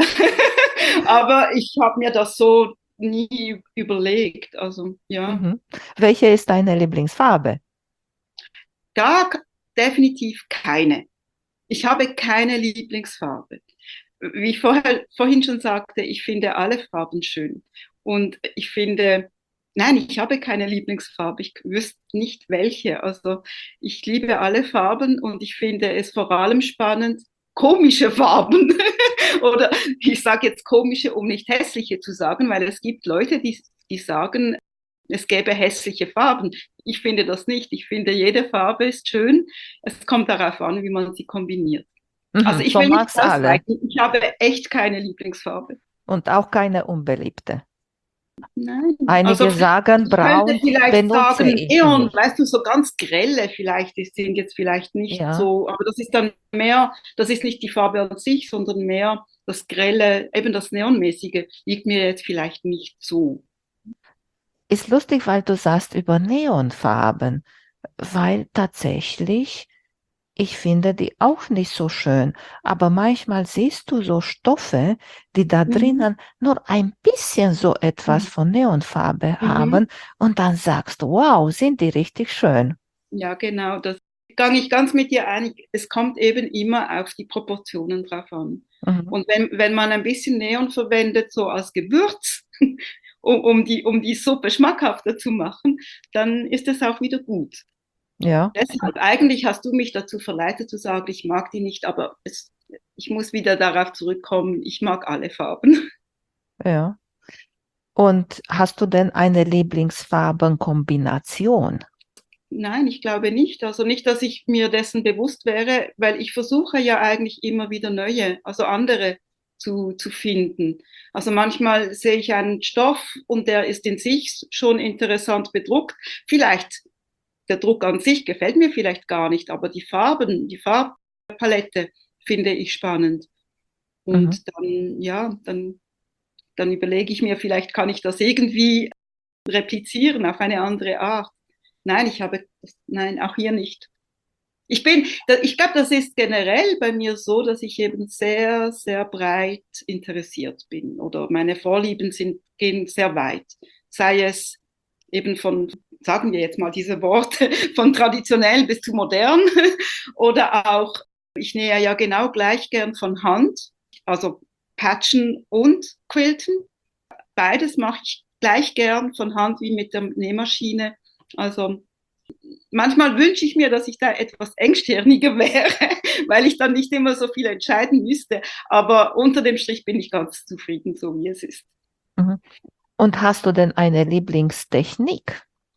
aber ich habe mir das so nie überlegt. Also, ja. Mhm. Welche ist deine Lieblingsfarbe? Gar definitiv keine. Ich habe keine Lieblingsfarbe. Wie ich vorher, vorhin schon sagte, ich finde alle Farben schön. Und ich finde, nein, ich habe keine Lieblingsfarbe. Ich wüsste nicht welche. Also ich liebe alle Farben und ich finde es vor allem spannend, komische Farben. Oder ich sage jetzt komische, um nicht hässliche zu sagen, weil es gibt Leute, die, die sagen, es gäbe hässliche Farben. Ich finde das nicht. Ich finde, jede Farbe ist schön. Es kommt darauf an, wie man sie kombiniert. Mhm, also ich will nicht ausweichen. Ich habe echt keine Lieblingsfarbe. Und auch keine unbeliebte. Nein. Einige also, sagen braun, ich könnte vielleicht benutze sagen, ich Neon, nicht. weißt du, so ganz grelle vielleicht, die sind jetzt vielleicht nicht Ja. so, aber das ist dann mehr, das ist nicht die Farbe an sich, sondern mehr das grelle, eben das Neonmäßige, liegt mir jetzt vielleicht nicht so. Ist lustig, weil du sagst über Neonfarben, weil tatsächlich, ich finde die auch nicht so schön, aber manchmal siehst du so Stoffe, die da Mhm. drinnen nur ein bisschen so etwas Mhm. von Neonfarbe Mhm. haben und dann sagst du, wow, sind die richtig schön. Ja, genau, das gehe ich ganz mit dir einig. Es kommt eben immer auf die Proportionen drauf an. Mhm. Und wenn, wenn man ein bisschen Neon verwendet, so als Gewürz, um, um, die, um die Suppe schmackhafter zu machen, dann ist es auch wieder gut. Ja. Deshalb, eigentlich hast du mich dazu verleitet zu sagen, ich mag die nicht, aber es, ich muss wieder darauf zurückkommen, ich mag alle Farben. Ja. Und hast du denn eine Lieblingsfarbenkombination? Nein, ich glaube nicht. Also nicht, dass ich mir dessen bewusst wäre, weil ich versuche ja eigentlich immer wieder neue, also andere zu, zu finden. Also manchmal sehe ich einen Stoff und der ist in sich schon interessant bedruckt. Vielleicht der Druck an sich gefällt mir vielleicht gar nicht, aber die Farben, die Farbpalette finde ich spannend. Und mhm. dann, ja, dann, dann überlege ich mir, vielleicht kann ich das irgendwie replizieren auf eine andere Art. Nein, ich habe, nein, auch hier nicht. Ich bin, ich glaube, das ist generell bei mir so, dass ich eben sehr, sehr breit interessiert bin oder meine Vorlieben sind, gehen sehr weit. Sei es eben von, sagen wir jetzt mal diese Worte, von traditionell bis zu modern oder auch, ich nähe ja genau gleich gern von Hand, also Patchen und Quilten. Beides mache ich gleich gern von Hand wie mit der Nähmaschine. Also manchmal wünsche ich mir, dass ich da etwas engstirniger wäre, weil ich dann nicht immer so viel entscheiden müsste. Aber unter dem Strich bin ich ganz zufrieden, so wie es ist. Und hast du denn eine Lieblingstechnik?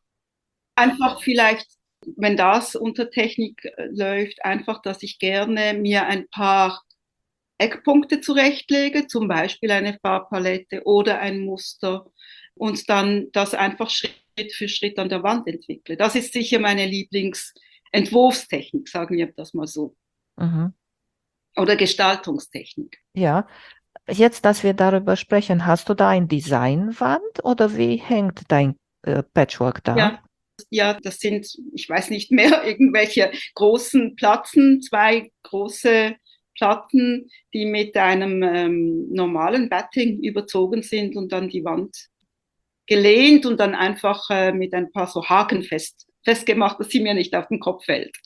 Einfach vielleicht, wenn das unter Technik läuft, einfach, dass ich gerne mir ein paar Eckpunkte zurechtlege, zum Beispiel eine Farbpalette oder ein Muster und dann das einfach Schritt für Schritt an der Wand entwickle. Das ist sicher meine Lieblingsentwurfstechnik, sagen wir das mal so. Mhm. Oder Gestaltungstechnik. Ja, jetzt, dass wir darüber sprechen, hast du da ein Designwand oder wie hängt dein äh, Patchwork da? Ja, ja, das sind, ich weiß nicht mehr, irgendwelche großen Platten, zwei große Platten, die mit einem ähm, normalen Batting überzogen sind und dann die Wand gelehnt und dann einfach äh, mit ein paar so Haken fest, festgemacht, dass sie mir nicht auf den Kopf fällt.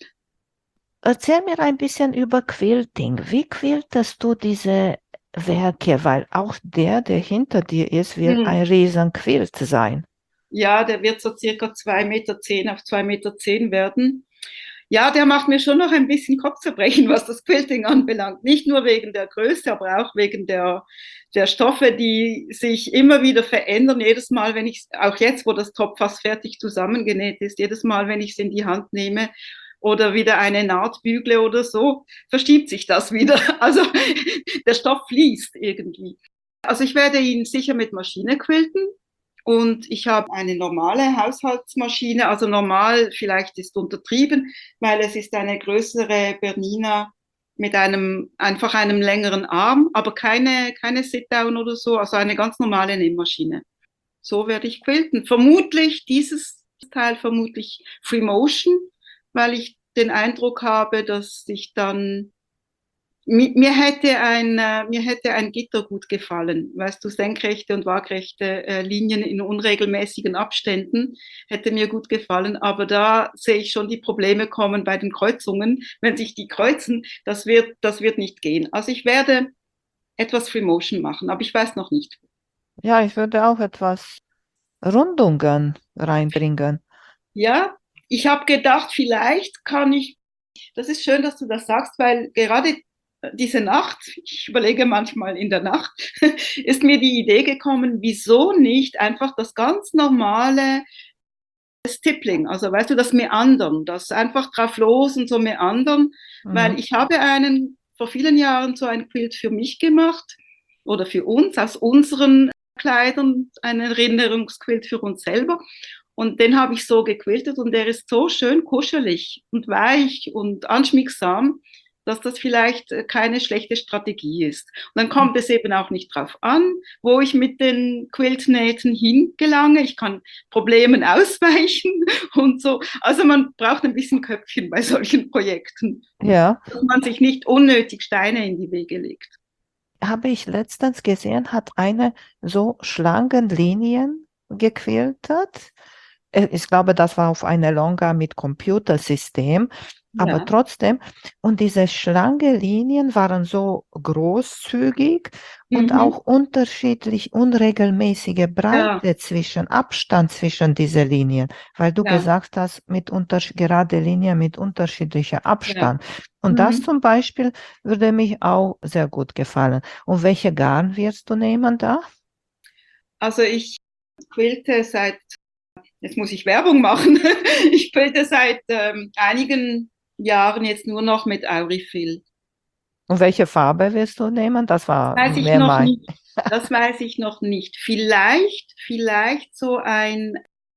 Erzähl mir ein bisschen über Quilting. Wie quiltest du diese Werke? Weil auch der, der hinter dir ist, wird hm. ein riesen Quilt sein. Ja, der wird so circa zwei Meter zehn auf zwei Meter zehn werden. Ja, der macht mir schon noch ein bisschen Kopfzerbrechen, was das Quilting anbelangt. Nicht nur wegen der Größe, aber auch wegen der, der Stoffe, die sich immer wieder verändern. Jedes Mal, wenn ich, auch jetzt, wo das Top fast fertig zusammengenäht ist, jedes Mal, wenn ich es in die Hand nehme oder wieder eine Naht bügle oder so, verschiebt sich das wieder. Also der Stoff fließt irgendwie. Also ich werde ihn sicher mit Maschine quilten. Und ich habe eine normale Haushaltsmaschine, also normal vielleicht ist untertrieben, weil es ist eine größere Bernina mit einem, einfach einem längeren Arm, aber keine, keine Sit-Down oder so, also eine ganz normale Nähmaschine. So werde ich quilten. Vermutlich dieses Teil, vermutlich Free Motion, weil ich den Eindruck habe, dass ich dann Mir hätte, ein, mir hätte ein Gitter gut gefallen, weißt du, senkrechte und waagrechte äh, Linien in unregelmäßigen Abständen hätte mir gut gefallen, aber da sehe ich schon die Probleme kommen bei den Kreuzungen, wenn sich die kreuzen, das wird, das wird nicht gehen. Also ich werde etwas Free Motion machen, aber ich weiß noch nicht. Ja, ich würde auch etwas Rundungen reinbringen. Ja, ich habe gedacht, vielleicht kann ich, das ist schön, dass du das sagst, weil gerade diese Nacht, ich überlege manchmal in der Nacht, ist mir die Idee gekommen, wieso nicht einfach das ganz normale Stippling, also weißt du, das Meandern, das einfach drauf los und so meandern, mhm. weil ich habe einen, vor vielen Jahren so ein Quilt für mich gemacht oder für uns, aus unseren Kleidern, ein Erinnerungsquilt für uns selber. Und den habe ich so gequiltet und der ist so schön kuschelig und weich und anschmiegsam, dass das vielleicht keine schlechte Strategie ist. Und dann kommt es eben auch nicht drauf an, wo ich mit den Quiltnähten hingelange. Ich kann Problemen ausweichen und so. Also man braucht ein bisschen Köpfchen bei solchen Projekten. Ja. Dass man sich nicht unnötig Steine in die Wege legt. Habe ich letztens gesehen, hat eine so Schlangenlinien gequiltet. Ich glaube, das war auf eine Longa mit Computersystem. Ja. Aber trotzdem, und diese Schlangenlinien waren so großzügig mhm. und auch unterschiedlich unregelmäßige Breite ja. zwischen, Abstand zwischen diese Linien, weil du ja. gesagt hast, mit unter, gerade Linien mit unterschiedlicher Abstand. Ja. Und mhm. das zum Beispiel würde mich auch sehr gut gefallen. Und welche Garn wirst du nehmen da? Also ich quilte seit, jetzt muss ich Werbung machen, ich quilte seit ähm, einigen Jahren jetzt nur noch mit Aurifil. Und welche Farbe willst du nehmen? Das war weiß ich mehr noch mein. Nicht. Das weiß ich noch nicht. Vielleicht, vielleicht so ein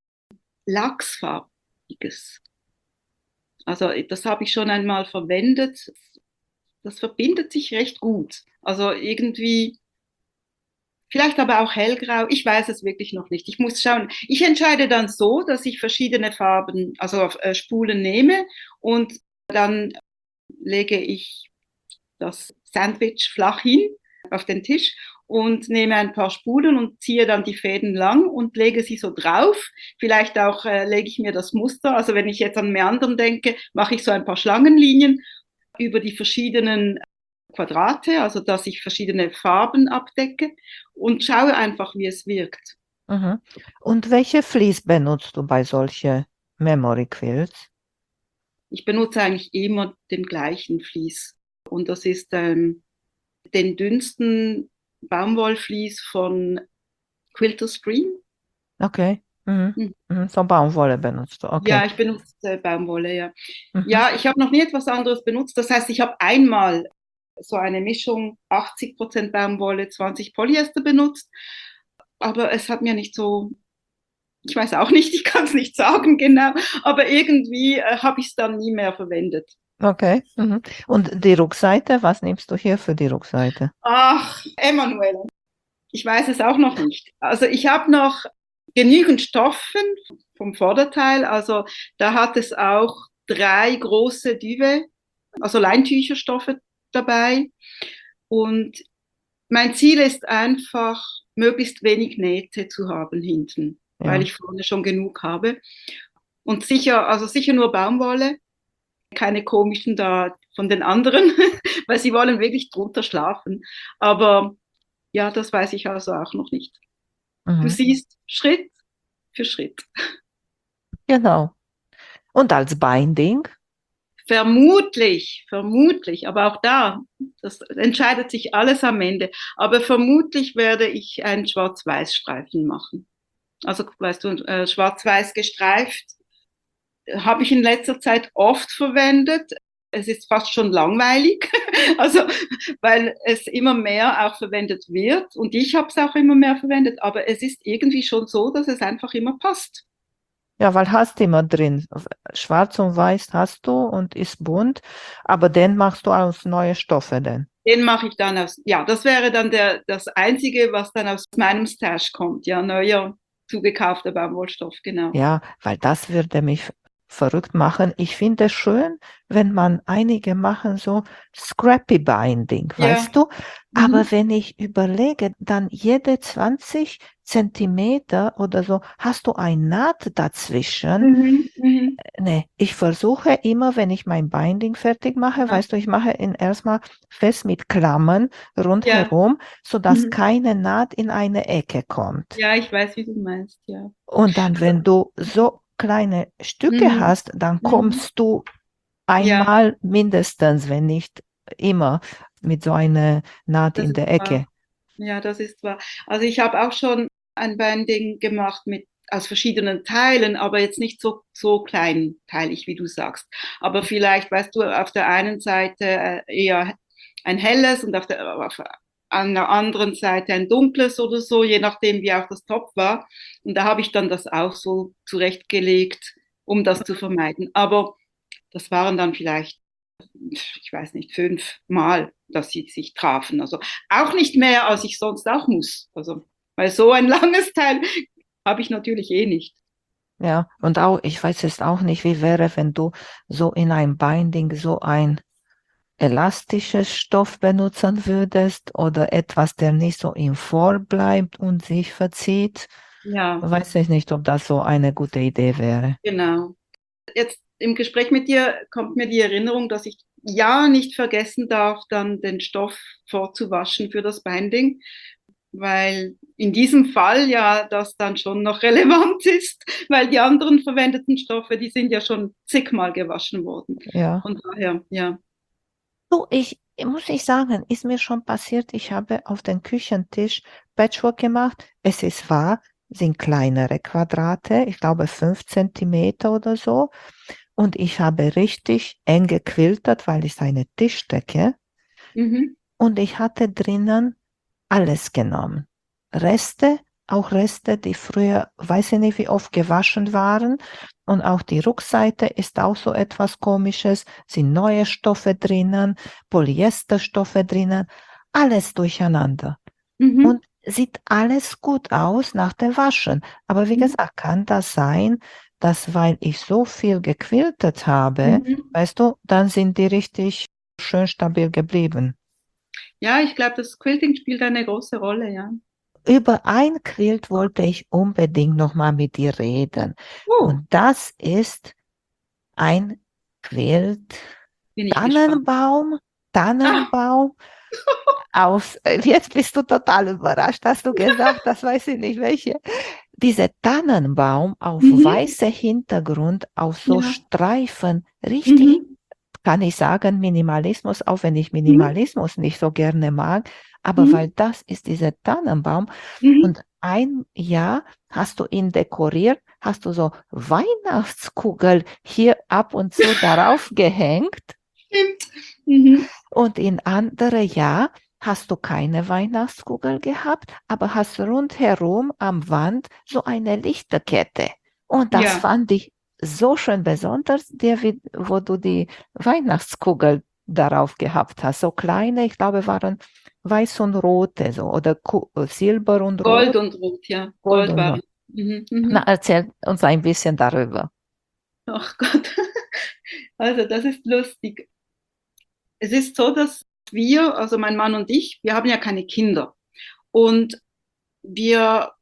Lachsfarbiges. Also das habe ich schon einmal verwendet. Das verbindet sich recht gut. Also irgendwie, vielleicht aber auch hellgrau. Ich weiß es wirklich noch nicht. Ich muss schauen. Ich entscheide dann so, dass ich verschiedene Farben, also äh, Spulen nehme und dann lege ich das Sandwich flach hin auf den Tisch und nehme ein paar Spulen und ziehe dann die Fäden lang und lege sie so drauf. Vielleicht auch äh, lege ich mir das Muster. Also wenn ich jetzt an Meandern denke, mache ich so ein paar Schlangenlinien über die verschiedenen Quadrate, also dass ich verschiedene Farben abdecke und schaue einfach, wie es wirkt. Mhm. Und welche Vlies benutzt du bei solchen Memory Quilts? Ich benutze eigentlich immer den gleichen Vlies. Und das ist ähm, den dünnsten Baumwollvlies von Quilter Stream. Okay. Mhm. Mhm. So Baumwolle benutzt du. Okay. Ja, ich benutze äh, Baumwolle, ja. Mhm. Ja, ich habe noch nie etwas anderes benutzt. Das heißt, ich habe einmal so eine Mischung achtzig Prozent Baumwolle, zwanzig Polyester benutzt. Aber es hat mir nicht so... Ich weiß auch nicht, ich kann es nicht sagen genau, aber irgendwie äh, habe ich es dann nie mehr verwendet. Okay. Mhm. Und die Rückseite, was nimmst du hier für die Rückseite? Ach, Emanuelle, ich weiß es auch noch nicht. Also ich habe noch genügend Stoffen vom Vorderteil. Also da hat es auch drei große Duvet, also Leintücherstoffe dabei. Und mein Ziel ist einfach, möglichst wenig Nähte zu haben hinten, Ja. weil ich vorne schon genug habe. Und sicher, also sicher nur Baumwolle, keine komischen da von den anderen, weil sie wollen wirklich drunter schlafen. Aber ja, das weiß ich also auch noch nicht. Mhm. Du siehst Schritt für Schritt. Genau. Und als Binding? Vermutlich, vermutlich, aber auch da, das entscheidet sich alles am Ende. Aber vermutlich werde ich einen Schwarz-Weiß-Streifen machen. Also, weißt du, äh, schwarz-weiß gestreift habe ich in letzter Zeit oft verwendet. Es ist fast schon langweilig, also weil es immer mehr auch verwendet wird und ich habe es auch immer mehr verwendet, aber es ist irgendwie schon so, dass es einfach immer passt. Ja, weil hast du immer drin. Schwarz und Weiß hast du und ist bunt, aber den machst du aus neue Stoffe denn. Den mache ich dann aus, ja, das wäre dann der, das Einzige, was dann aus meinem Stash kommt, ja, neuer, zugekaufter Baumwollstoff, genau. Ja, weil das würde mich verrückt machen. Ich finde es schön, wenn man einige machen so Scrappy Binding, Ja. weißt du? Mhm. Aber wenn ich überlege, dann jede zwanzig Zentimeter oder so hast du eine Naht dazwischen. Mhm. Mhm. Nee, ich versuche immer, wenn ich mein Binding fertig mache, Ja. weißt du, ich mache ihn erstmal fest mit Klammern rundherum, Ja. sodass Mhm. keine Naht in eine Ecke kommt. Ja, ich weiß, wie du meinst, ja. Und dann, wenn du so kleine Stücke Mhm. hast, dann Mhm. kommst du Ja, einmal mindestens, wenn nicht immer, mit so einer Naht das in ist der wahr. Ecke. Ja, das ist wahr. Also ich habe auch schon ein Binding gemacht mit aus verschiedenen Teilen, aber jetzt nicht so, so kleinteilig, wie du sagst. Aber vielleicht, weißt du, auf der einen Seite äh, eher ein helles und auf der auf einer anderen Seite ein dunkles oder so, je nachdem, wie auch das Top war. Und da habe ich dann das auch so zurechtgelegt, um das zu vermeiden. Aber das waren dann vielleicht, ich weiß nicht, fünf Mal, dass sie sich trafen. Also auch nicht mehr, als ich sonst auch muss. Also, weil so ein langes Teil habe ich natürlich eh nicht. Ja, und auch, ich weiß jetzt auch nicht, wie wäre, wenn du so in ein Binding so ein elastisches Stoff benutzen würdest oder etwas, der nicht so im Vor bleibt und sich verzieht. Ja, Weiß ich nicht, ob das so eine gute Idee wäre. genau. Jetzt im Gespräch mit dir kommt mir die Erinnerung, dass ich ja nicht vergessen darf, dann den Stoff vorzuwaschen für das Binding, weil in diesem Fall ja das dann schon noch relevant ist, weil die anderen verwendeten Stoffe, die sind ja schon zigmal gewaschen worden. Ja. Von daher, ja. Du, ich muss ich sagen, ist mir schon passiert, ich habe auf den Küchentisch Patchwork gemacht. Es ist wahr, sind kleinere Quadrate, ich glaube fünf Zentimeter oder so. Und ich habe richtig eng gequiltert, weil ich eine Tischdecke. Mhm. Und ich hatte drinnen alles genommen. Reste, auch Reste, die früher, weiß ich nicht, wie oft gewaschen waren. Und auch die Rückseite ist auch so etwas Komisches. Sind neue Stoffe drinnen, Polyesterstoffe drinnen, alles durcheinander. Mhm. Und sieht alles gut aus nach dem Waschen. Aber wie Mhm. gesagt, kann das sein, dass weil ich so viel gequiltet habe, Mhm. weißt du, dann sind die richtig schön stabil geblieben. Ja, ich glaube, das Quilting spielt eine große Rolle, ja. Über ein Quilt wollte ich unbedingt noch mal mit dir reden. Oh, Und das ist ein Quilt bin ich gespannt. Tannenbaum, Tannenbaum aus, äh, jetzt bist du total überrascht, hast du gesagt, das weiß ich nicht welche. Dieser Tannenbaum auf Mhm. weißer Hintergrund, auf so Ja. Streifen, richtig, Mhm. kann ich sagen, Minimalismus, auch wenn ich Mhm. Minimalismus nicht so gerne mag, aber Mhm. weil das ist dieser Tannenbaum Mhm. und ein Jahr hast du ihn dekoriert, hast du so Weihnachtskugel hier ab und zu darauf gehängt Stimmt. Mhm. und in andere Jahr hast du keine Weihnachtskugel gehabt, aber hast rundherum am Wand so eine Lichterkette. Und das Ja. fand ich so schön besonders, der, wie- wo du die Weihnachtskugel darauf gehabt hast. So kleine, ich glaube, waren weiß und rote, so, oder Ku- Silber und Gold Rot. und Rot, ja. Gold Gold und war. Rot. Mhm, Na, mhm. erzähl uns ein bisschen darüber. Ach Gott, also das ist lustig. Es ist so, dass wir, also mein Mann und ich, wir haben ja keine Kinder. Und wir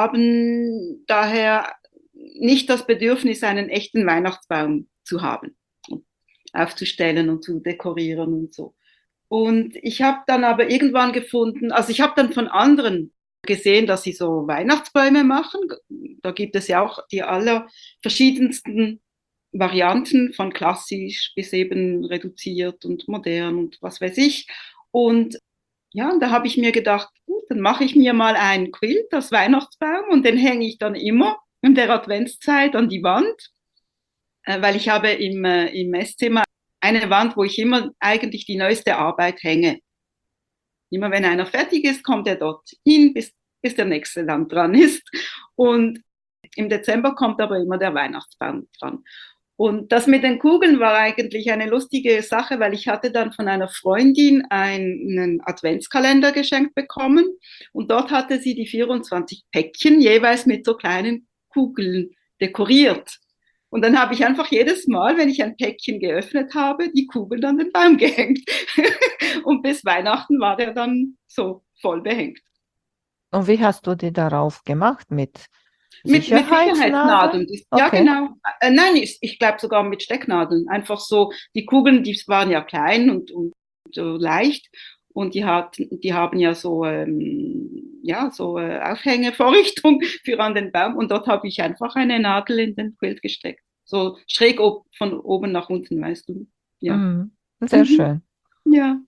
haben daher nicht das Bedürfnis, einen echten Weihnachtsbaum zu haben, aufzustellen und zu dekorieren und so. Und ich habe dann aber irgendwann gefunden, also ich habe dann von anderen gesehen, dass sie so Weihnachtsbäume machen. Da gibt es ja auch die aller verschiedensten Varianten von klassisch bis eben reduziert und modern und was weiß ich. Und ja, und da habe ich mir gedacht, gut, dann mache ich mir mal einen Quilt als Weihnachtsbaum und den hänge ich dann immer in der Adventszeit an die Wand, äh, weil ich habe im, äh, im Esszimmer eine Wand, wo ich immer eigentlich die neueste Arbeit hänge. Immer wenn einer fertig ist, kommt er dort hin, bis, bis der nächste dann dran ist. Und im Dezember kommt aber immer der Weihnachtsbaum dran. Und das mit den Kugeln war eigentlich eine lustige Sache, weil ich hatte dann von einer Freundin einen Adventskalender geschenkt bekommen und dort hatte sie die vierundzwanzig Päckchen jeweils mit so kleinen Kugeln dekoriert. Und dann habe ich einfach jedes Mal, wenn ich ein Päckchen geöffnet habe, die Kugeln an den Baum gehängt. Und bis Weihnachten war der dann so voll behängt. Und wie hast du die darauf gemacht? Mit Mit, mit Sicherheitsnadeln? Sicherheitsnadeln. Ja, Okay. genau. Äh, nein, ich, ich glaube sogar mit Stecknadeln. Einfach so, die Kugeln, die waren ja klein und, und so leicht. Und die, hat, die haben ja so, ähm, ja, so äh, Aufhängevorrichtung für an den Baum. Und dort habe ich einfach eine Nadel in den Quilt gesteckt. So schräg ob, von oben nach unten, weißt du. Ja. Mhm. Sehr Mhm. schön. Ja.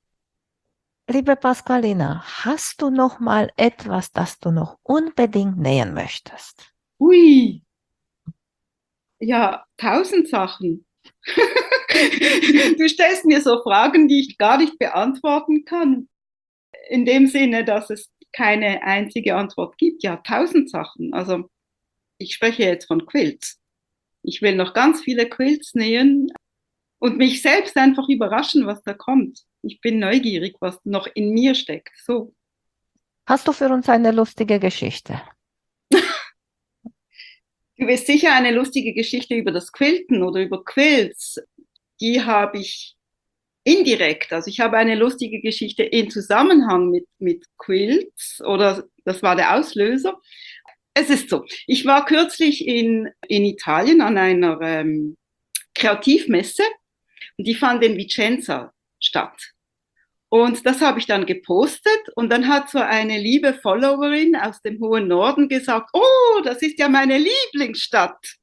Liebe Pasqualina, hast du noch mal etwas, das du noch unbedingt nähen möchtest? Ui. Ja, tausend Sachen. Du stellst mir so Fragen, die ich gar nicht beantworten kann. In dem Sinne, dass es keine einzige Antwort gibt. Ja, tausend Sachen. Also ich spreche jetzt von Quilts. Ich will noch ganz viele Quilts nähen und mich selbst einfach überraschen, was da kommt. Ich bin neugierig, was noch in mir steckt. So. Hast du für uns eine lustige Geschichte? Du wirst sicher eine lustige Geschichte über das Quilten oder über Quilts. Die habe ich indirekt. Also ich habe eine lustige Geschichte in Zusammenhang mit, mit Quilts oder das war der Auslöser. Es ist so, ich war kürzlich in, in Italien an einer ähm, Kreativmesse und die fand in Vicenza statt. Und das habe ich dann gepostet und dann hat so eine liebe Followerin aus dem hohen Norden gesagt, oh, das ist ja meine Lieblingsstadt.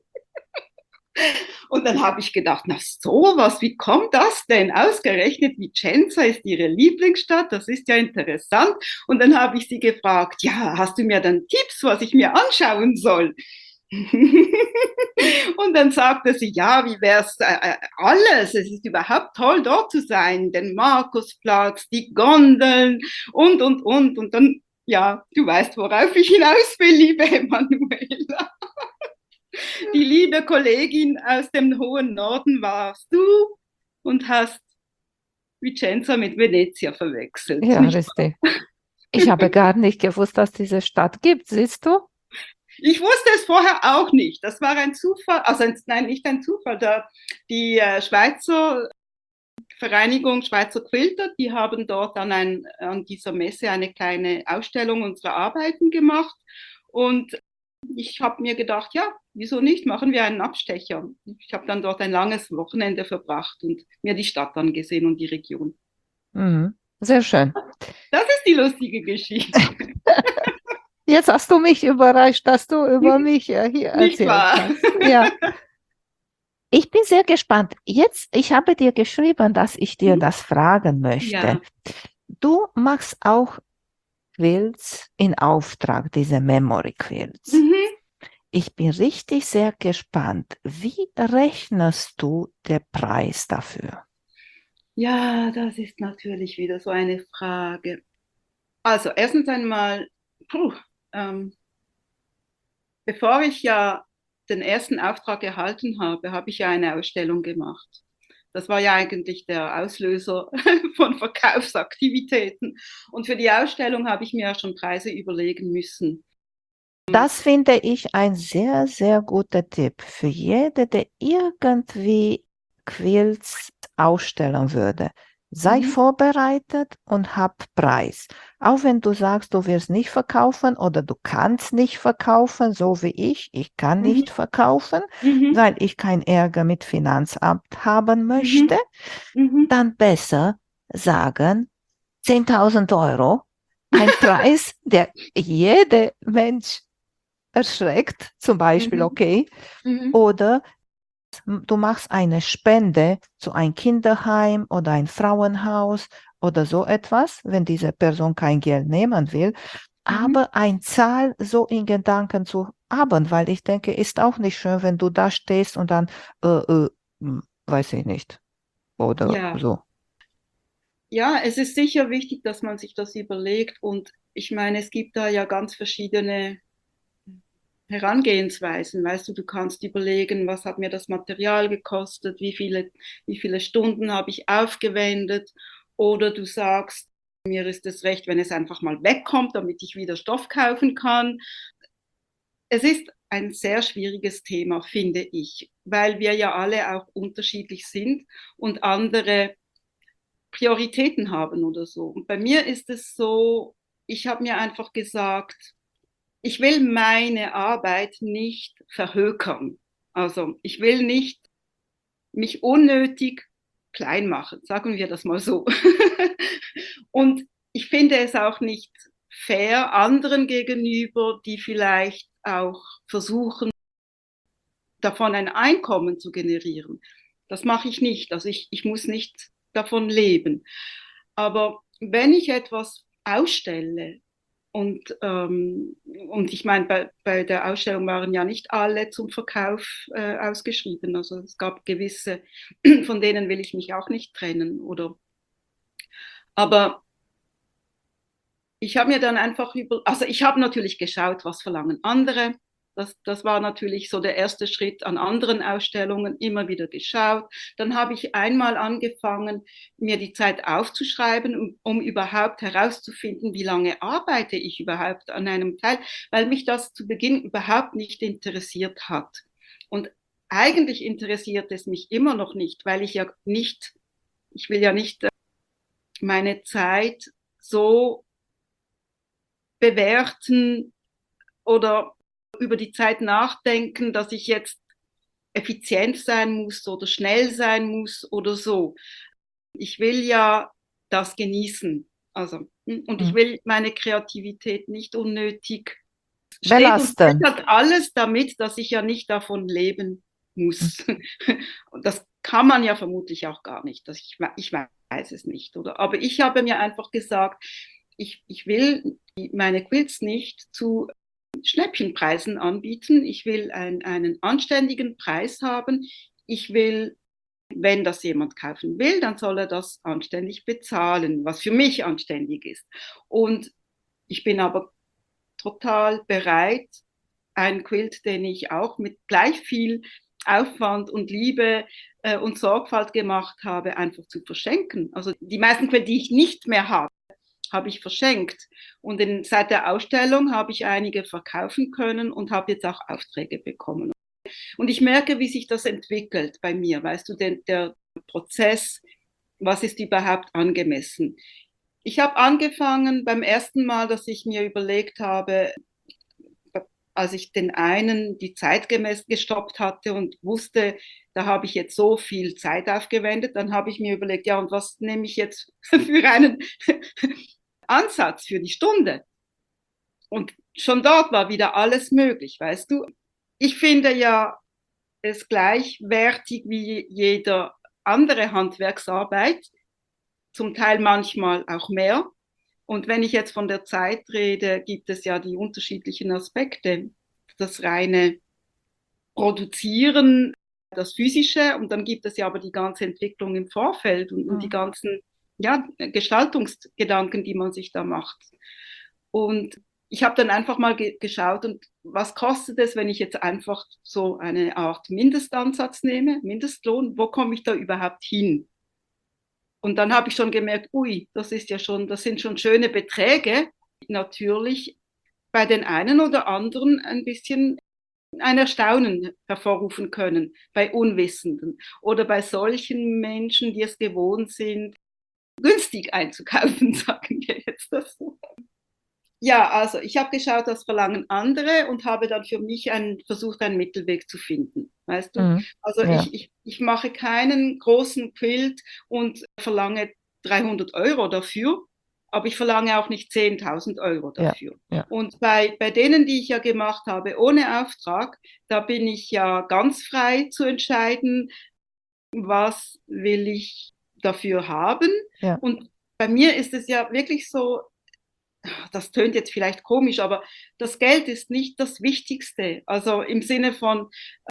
Und dann habe ich gedacht, na sowas, wie kommt das denn? Ausgerechnet Vicenza ist ihre Lieblingsstadt, das ist ja interessant. Und dann habe ich sie gefragt, ja, hast du mir dann Tipps, was ich mir anschauen soll? Und dann sagte sie, ja, wie wär's äh, alles? Es ist überhaupt toll, dort zu sein. Den Markusplatz, die Gondeln und, und, und. Und dann, ja, du weißt, worauf ich hinaus will, liebe Emanuela. Die liebe Kollegin aus dem hohen Norden warst du und hast Vicenza mit Venezia verwechselt, Ja, nicht richtig. Ich habe gar nicht gewusst, dass diese Stadt gibt, siehst du? Ich wusste es vorher auch nicht. Das war ein Zufall, also ein, nein, nicht ein Zufall. Da, die äh, Schweizer Vereinigung Schweizer Quilter, die haben dort an, ein, an dieser Messe eine kleine Ausstellung unserer Arbeiten gemacht. Und ich habe mir gedacht, ja, wieso nicht? Machen wir einen Abstecher. Ich habe dann dort ein langes Wochenende verbracht und mir die Stadt angesehen und die Region. Mhm. Sehr schön. Das ist die lustige Geschichte. Jetzt hast du mich überrascht, dass du über mich äh, hier Nicht erzählt wahr? hast. Ja. Ich bin sehr gespannt. Jetzt, ich habe dir geschrieben, dass ich dir das fragen möchte. Ja. Du machst auch Quilts in Auftrag, diese Memory Quilts. Mhm. Ich bin richtig sehr gespannt. Wie rechnest du den Preis dafür? Ja, das ist natürlich wieder so eine Frage. Also erstens einmal, puh, ähm, bevor ich ja den ersten Auftrag erhalten habe, habe ich ja eine Ausstellung gemacht. Das war ja eigentlich der Auslöser von Verkaufsaktivitäten. Und für die Ausstellung habe ich mir ja schon Preise überlegen müssen. Das finde ich ein sehr, sehr guter Tipp für jede, der irgendwie Quilts ausstellen würde. Sei Mhm. vorbereitet und hab Preis. Auch wenn du sagst, du wirst nicht verkaufen oder du kannst nicht verkaufen, so wie ich. Ich kann Mhm. nicht verkaufen, Mhm. weil ich keinen Ärger mit Finanzamt haben möchte. Mhm. Mhm. Dann besser sagen zehntausend Euro. Ein Preis, der jeder Mensch erschreckt, zum Beispiel, Mhm. okay, Mhm. oder du machst eine Spende zu einem Kinderheim oder ein Frauenhaus oder so etwas, wenn diese Person kein Geld nehmen will, Mhm. aber ein Zahl so in Gedanken zu haben, weil ich denke, ist auch nicht schön, wenn du da stehst und dann, äh, äh, hm, weiß ich nicht, oder Ja. so. Ja, es ist sicher wichtig, dass man sich das überlegt. Und ich meine, es gibt da ja ganz verschiedene Herangehensweisen. Weißt du, du kannst überlegen, was hat mir das Material gekostet, wie viele, wie viele Stunden habe ich aufgewendet. Oder du sagst, mir ist es recht, wenn es einfach mal wegkommt, damit ich wieder Stoff kaufen kann. Es ist ein sehr schwieriges Thema, finde ich, weil wir ja alle auch unterschiedlich sind und andere Prioritäten haben oder so. Und bei mir ist es so, ich habe mir einfach gesagt, ich will meine Arbeit nicht verhökern. Also ich will nicht mich unnötig klein machen, sagen wir das mal so. Und ich finde es auch nicht fair anderen gegenüber, die vielleicht auch versuchen, davon ein Einkommen zu generieren. Das mache ich nicht. Also ich, ich muss nicht davon leben. Aber wenn ich etwas ausstelle, und, ähm, und ich meine, bei, bei der Ausstellung waren ja nicht alle zum Verkauf äh, ausgeschrieben. Also es gab gewisse, von denen will ich mich auch nicht trennen. Oder, aber ich habe mir dann einfach über, also ich habe natürlich geschaut, was verlangen andere. Das, das war natürlich so der erste Schritt an anderen Ausstellungen, immer wieder geschaut. Dann habe ich einmal angefangen, mir die Zeit aufzuschreiben, um, um überhaupt herauszufinden, wie lange arbeite ich überhaupt an einem Teil, weil mich das zu Beginn überhaupt nicht interessiert hat. Und eigentlich interessiert es mich immer noch nicht, weil ich ja nicht, ich will ja nicht meine Zeit so bewerten oder über die Zeit nachdenken, dass ich jetzt effizient sein muss oder schnell sein muss oder so. Ich will ja das genießen. Also, und ich Hm. will meine Kreativität nicht unnötig. Steht und fällt Belasten. halt alles damit, dass ich ja nicht davon leben Hm. muss. Und das kann man ja vermutlich auch gar nicht. Das ich, ich weiß es nicht, oder? Aber ich habe mir einfach gesagt, ich, ich will meine Quilts nicht zu Schnäppchenpreisen anbieten. Ich will ein, einen anständigen Preis haben. Ich will, wenn das jemand kaufen will, dann soll er das anständig bezahlen, was für mich anständig ist. Und ich bin aber total bereit, einen Quilt, den ich auch mit gleich viel Aufwand und Liebe äh, und Sorgfalt gemacht habe, einfach zu verschenken. Also die meisten Quilts, die ich nicht mehr habe, habe ich verschenkt. Und in, seit der Ausstellung habe ich einige verkaufen können und habe jetzt auch Aufträge bekommen. Und ich merke, wie sich das entwickelt bei mir. Weißt du, der, der Prozess, was ist überhaupt angemessen? Ich habe angefangen beim ersten Mal, dass ich mir überlegt habe, als ich den einen die Zeit gestoppt hatte und wusste, da habe ich jetzt so viel Zeit aufgewendet, dann habe ich mir überlegt, ja, und was nehme ich jetzt für einen Ansatz für die Stunde? Und schon dort war wieder alles möglich, weißt du. Ich finde ja es gleichwertig wie jeder andere Handwerksarbeit, zum Teil manchmal auch mehr. Und wenn ich jetzt von der Zeit rede, gibt es ja die unterschiedlichen Aspekte. Das reine Produzieren, das Physische, und dann gibt es ja aber die ganze Entwicklung im Vorfeld und, und die Hm. ganzen ja, Gestaltungsgedanken, die man sich da macht. Und ich habe dann einfach mal ge geschaut, und was kostet es, wenn ich jetzt einfach so eine Art Mindestansatz nehme, Mindestlohn, wo komme ich da überhaupt hin? Und dann habe ich schon gemerkt, ui, das ist ja schon, das sind schon schöne Beträge. Natürlich bei den einen oder anderen ein bisschen ein Erstaunen hervorrufen können, bei Unwissenden oder bei solchen Menschen, die es gewohnt sind, günstig einzukaufen, sagen wir jetzt das so. Ja, also ich habe geschaut, was verlangen andere und habe dann für mich einen, versucht, einen Mittelweg zu finden. Weißt du? Mhm. Also Ja. ich, ich, ich mache keinen großen Quilt und verlange dreihundert Euro dafür, aber ich verlange auch nicht zehntausend Euro dafür. Ja, ja. Und bei, bei denen, die ich ja gemacht habe ohne Auftrag, da bin ich ja ganz frei zu entscheiden, was will ich dafür haben. Ja. Und bei mir ist es ja wirklich so, das tönt jetzt vielleicht komisch, aber das Geld ist nicht das Wichtigste. Also im Sinne von...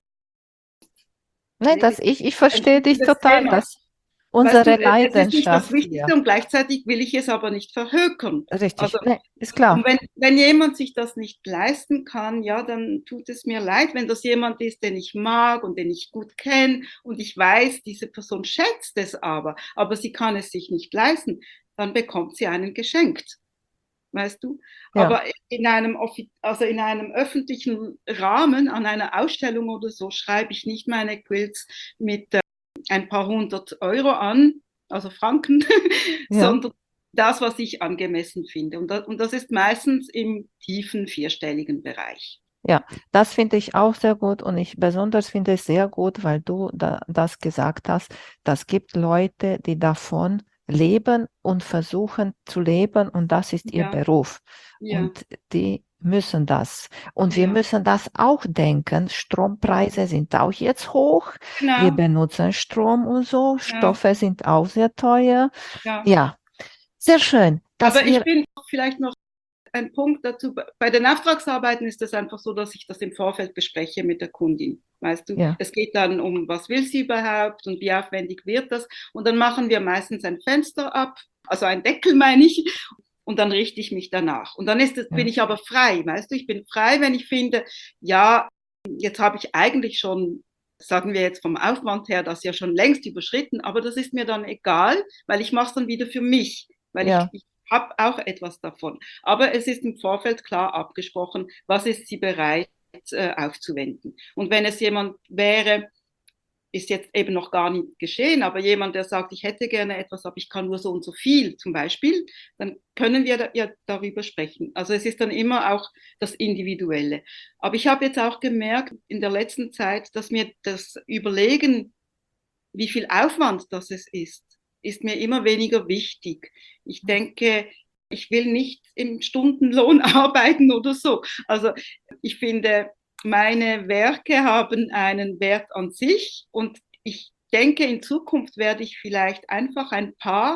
Nein, das, ich, ich verstehe dich total. Thema. Das unsere Weißt du, Leidenschaft. es ist nicht das Wichtigste hier. Und gleichzeitig will ich es aber nicht verhökern. Richtig, also, nee, ist klar. Und wenn, wenn jemand sich das nicht leisten kann, ja, dann tut es mir leid, wenn das jemand ist, den ich mag und den ich gut kenne und ich weiß, diese Person schätzt es aber, aber sie kann es sich nicht leisten, dann bekommt sie einen geschenkt. Weißt du? Ja. Aber in einem, also in einem öffentlichen Rahmen, an einer Ausstellung oder so, schreibe ich nicht meine Quilts mit äh, ein paar hundert Euro an, also Franken, ja. sondern das, was ich angemessen finde. Und das, und das ist meistens im tiefen vierstelligen Bereich. Ja, das finde ich auch sehr gut und ich besonders finde es sehr gut, weil du da, das gesagt hast, das gibt Leute, die davon leben und versuchen zu leben und das ist ihr ja. Beruf. Ja. Und die müssen das. Und wir ja. müssen das auch denken. Strompreise sind auch jetzt hoch. Genau. Wir benutzen Strom und so. Ja. Stoffe sind auch sehr teuer. Ja, ja. Sehr schön. Aber ich bin vielleicht noch ein Punkt dazu. Bei den Auftragsarbeiten ist es einfach so, dass ich das im Vorfeld bespreche mit der Kundin. Weißt du, ja. es geht dann um, was will sie überhaupt und wie aufwendig wird das. Und dann machen wir meistens ein Fenster ab, also ein Deckel meine ich, und dann richte ich mich danach. Und dann ist es, ja. bin ich aber frei, weißt du, ich bin frei, wenn ich finde, ja, jetzt habe ich eigentlich schon, sagen wir jetzt vom Aufwand her, das ja schon längst überschritten, aber das ist mir dann egal, weil ich mache es dann wieder für mich, weil ja. ich, ich habe auch etwas davon. Aber es ist im Vorfeld klar abgesprochen, was ist sie bereit äh, aufzuwenden. Und wenn es jemand wäre, ist jetzt eben noch gar nicht geschehen, aber jemand, der sagt, ich hätte gerne etwas, aber ich kann nur so und so viel zum Beispiel, dann können wir da, ja darüber sprechen. Also es ist dann immer auch das Individuelle. Aber ich habe jetzt auch gemerkt in der letzten Zeit, dass mir das Überlegen, wie viel Aufwand das es ist, ist mir immer weniger wichtig. Ich denke, ich will nicht im Stundenlohn arbeiten oder so. Also ich finde, meine Werke haben einen Wert an sich und ich denke, in Zukunft werde ich vielleicht einfach ein paar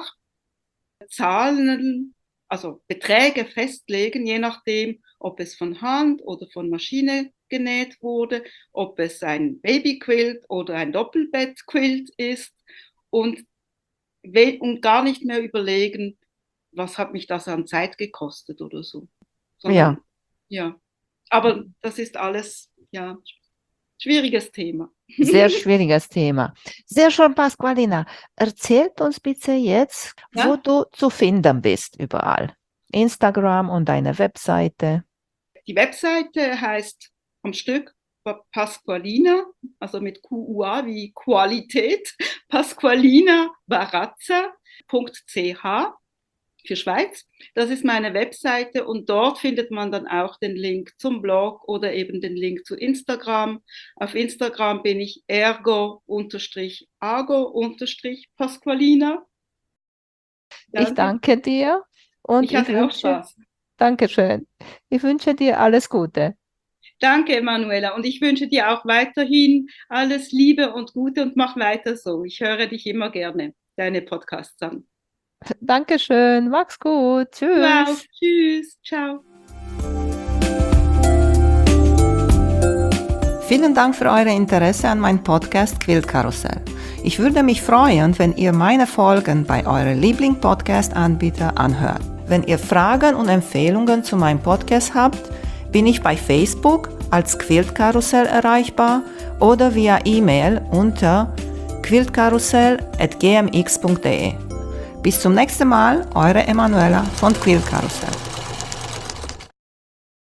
Zahlen, also Beträge festlegen, je nachdem, ob es von Hand oder von Maschine genäht wurde, ob es ein Babyquilt oder ein Doppelbettquilt ist und und gar nicht mehr überlegen, was hat mich das an Zeit gekostet oder so. Sondern, ja. ja. Aber das ist alles, ja, schwieriges Thema. Sehr schwieriges Thema. Sehr schön, Pasqualina. Erzählt uns bitte jetzt, ja? wo du zu finden bist überall. Instagram und deine Webseite. Die Webseite heißt am Stück Pasqualina, also mit Q U A wie Qualität, pasqualina barazza punkt c h für Schweiz. Das ist meine Webseite und dort findet man dann auch den Link zum Blog oder eben den Link zu Instagram. Auf Instagram bin ich ergo-ago-pasqualina. Ich danke dir. Und ich hatte ich auch wünsche, Spaß. Dankeschön. Ich wünsche dir alles Gute. Danke, Emanuela. Und ich wünsche dir auch weiterhin alles Liebe und Gute und mach weiter so. Ich höre dich immer gerne, deine Podcasts an. Dankeschön. Mach's gut. Tschüss. Wow. Tschüss. Ciao. Vielen Dank für euer Interesse an meinem Podcast Quiltkarussell. Ich würde mich freuen, wenn ihr meine Folgen bei eurem Liebling-Podcast-Anbieter anhört. Wenn ihr Fragen und Empfehlungen zu meinem Podcast habt, bin ich bei Facebook als Quiltkarussell erreichbar oder via E-Mail unter quiltkarussell at g m x punkt d e. Bis zum nächsten Mal, eure Emanuela von Quiltkarussell.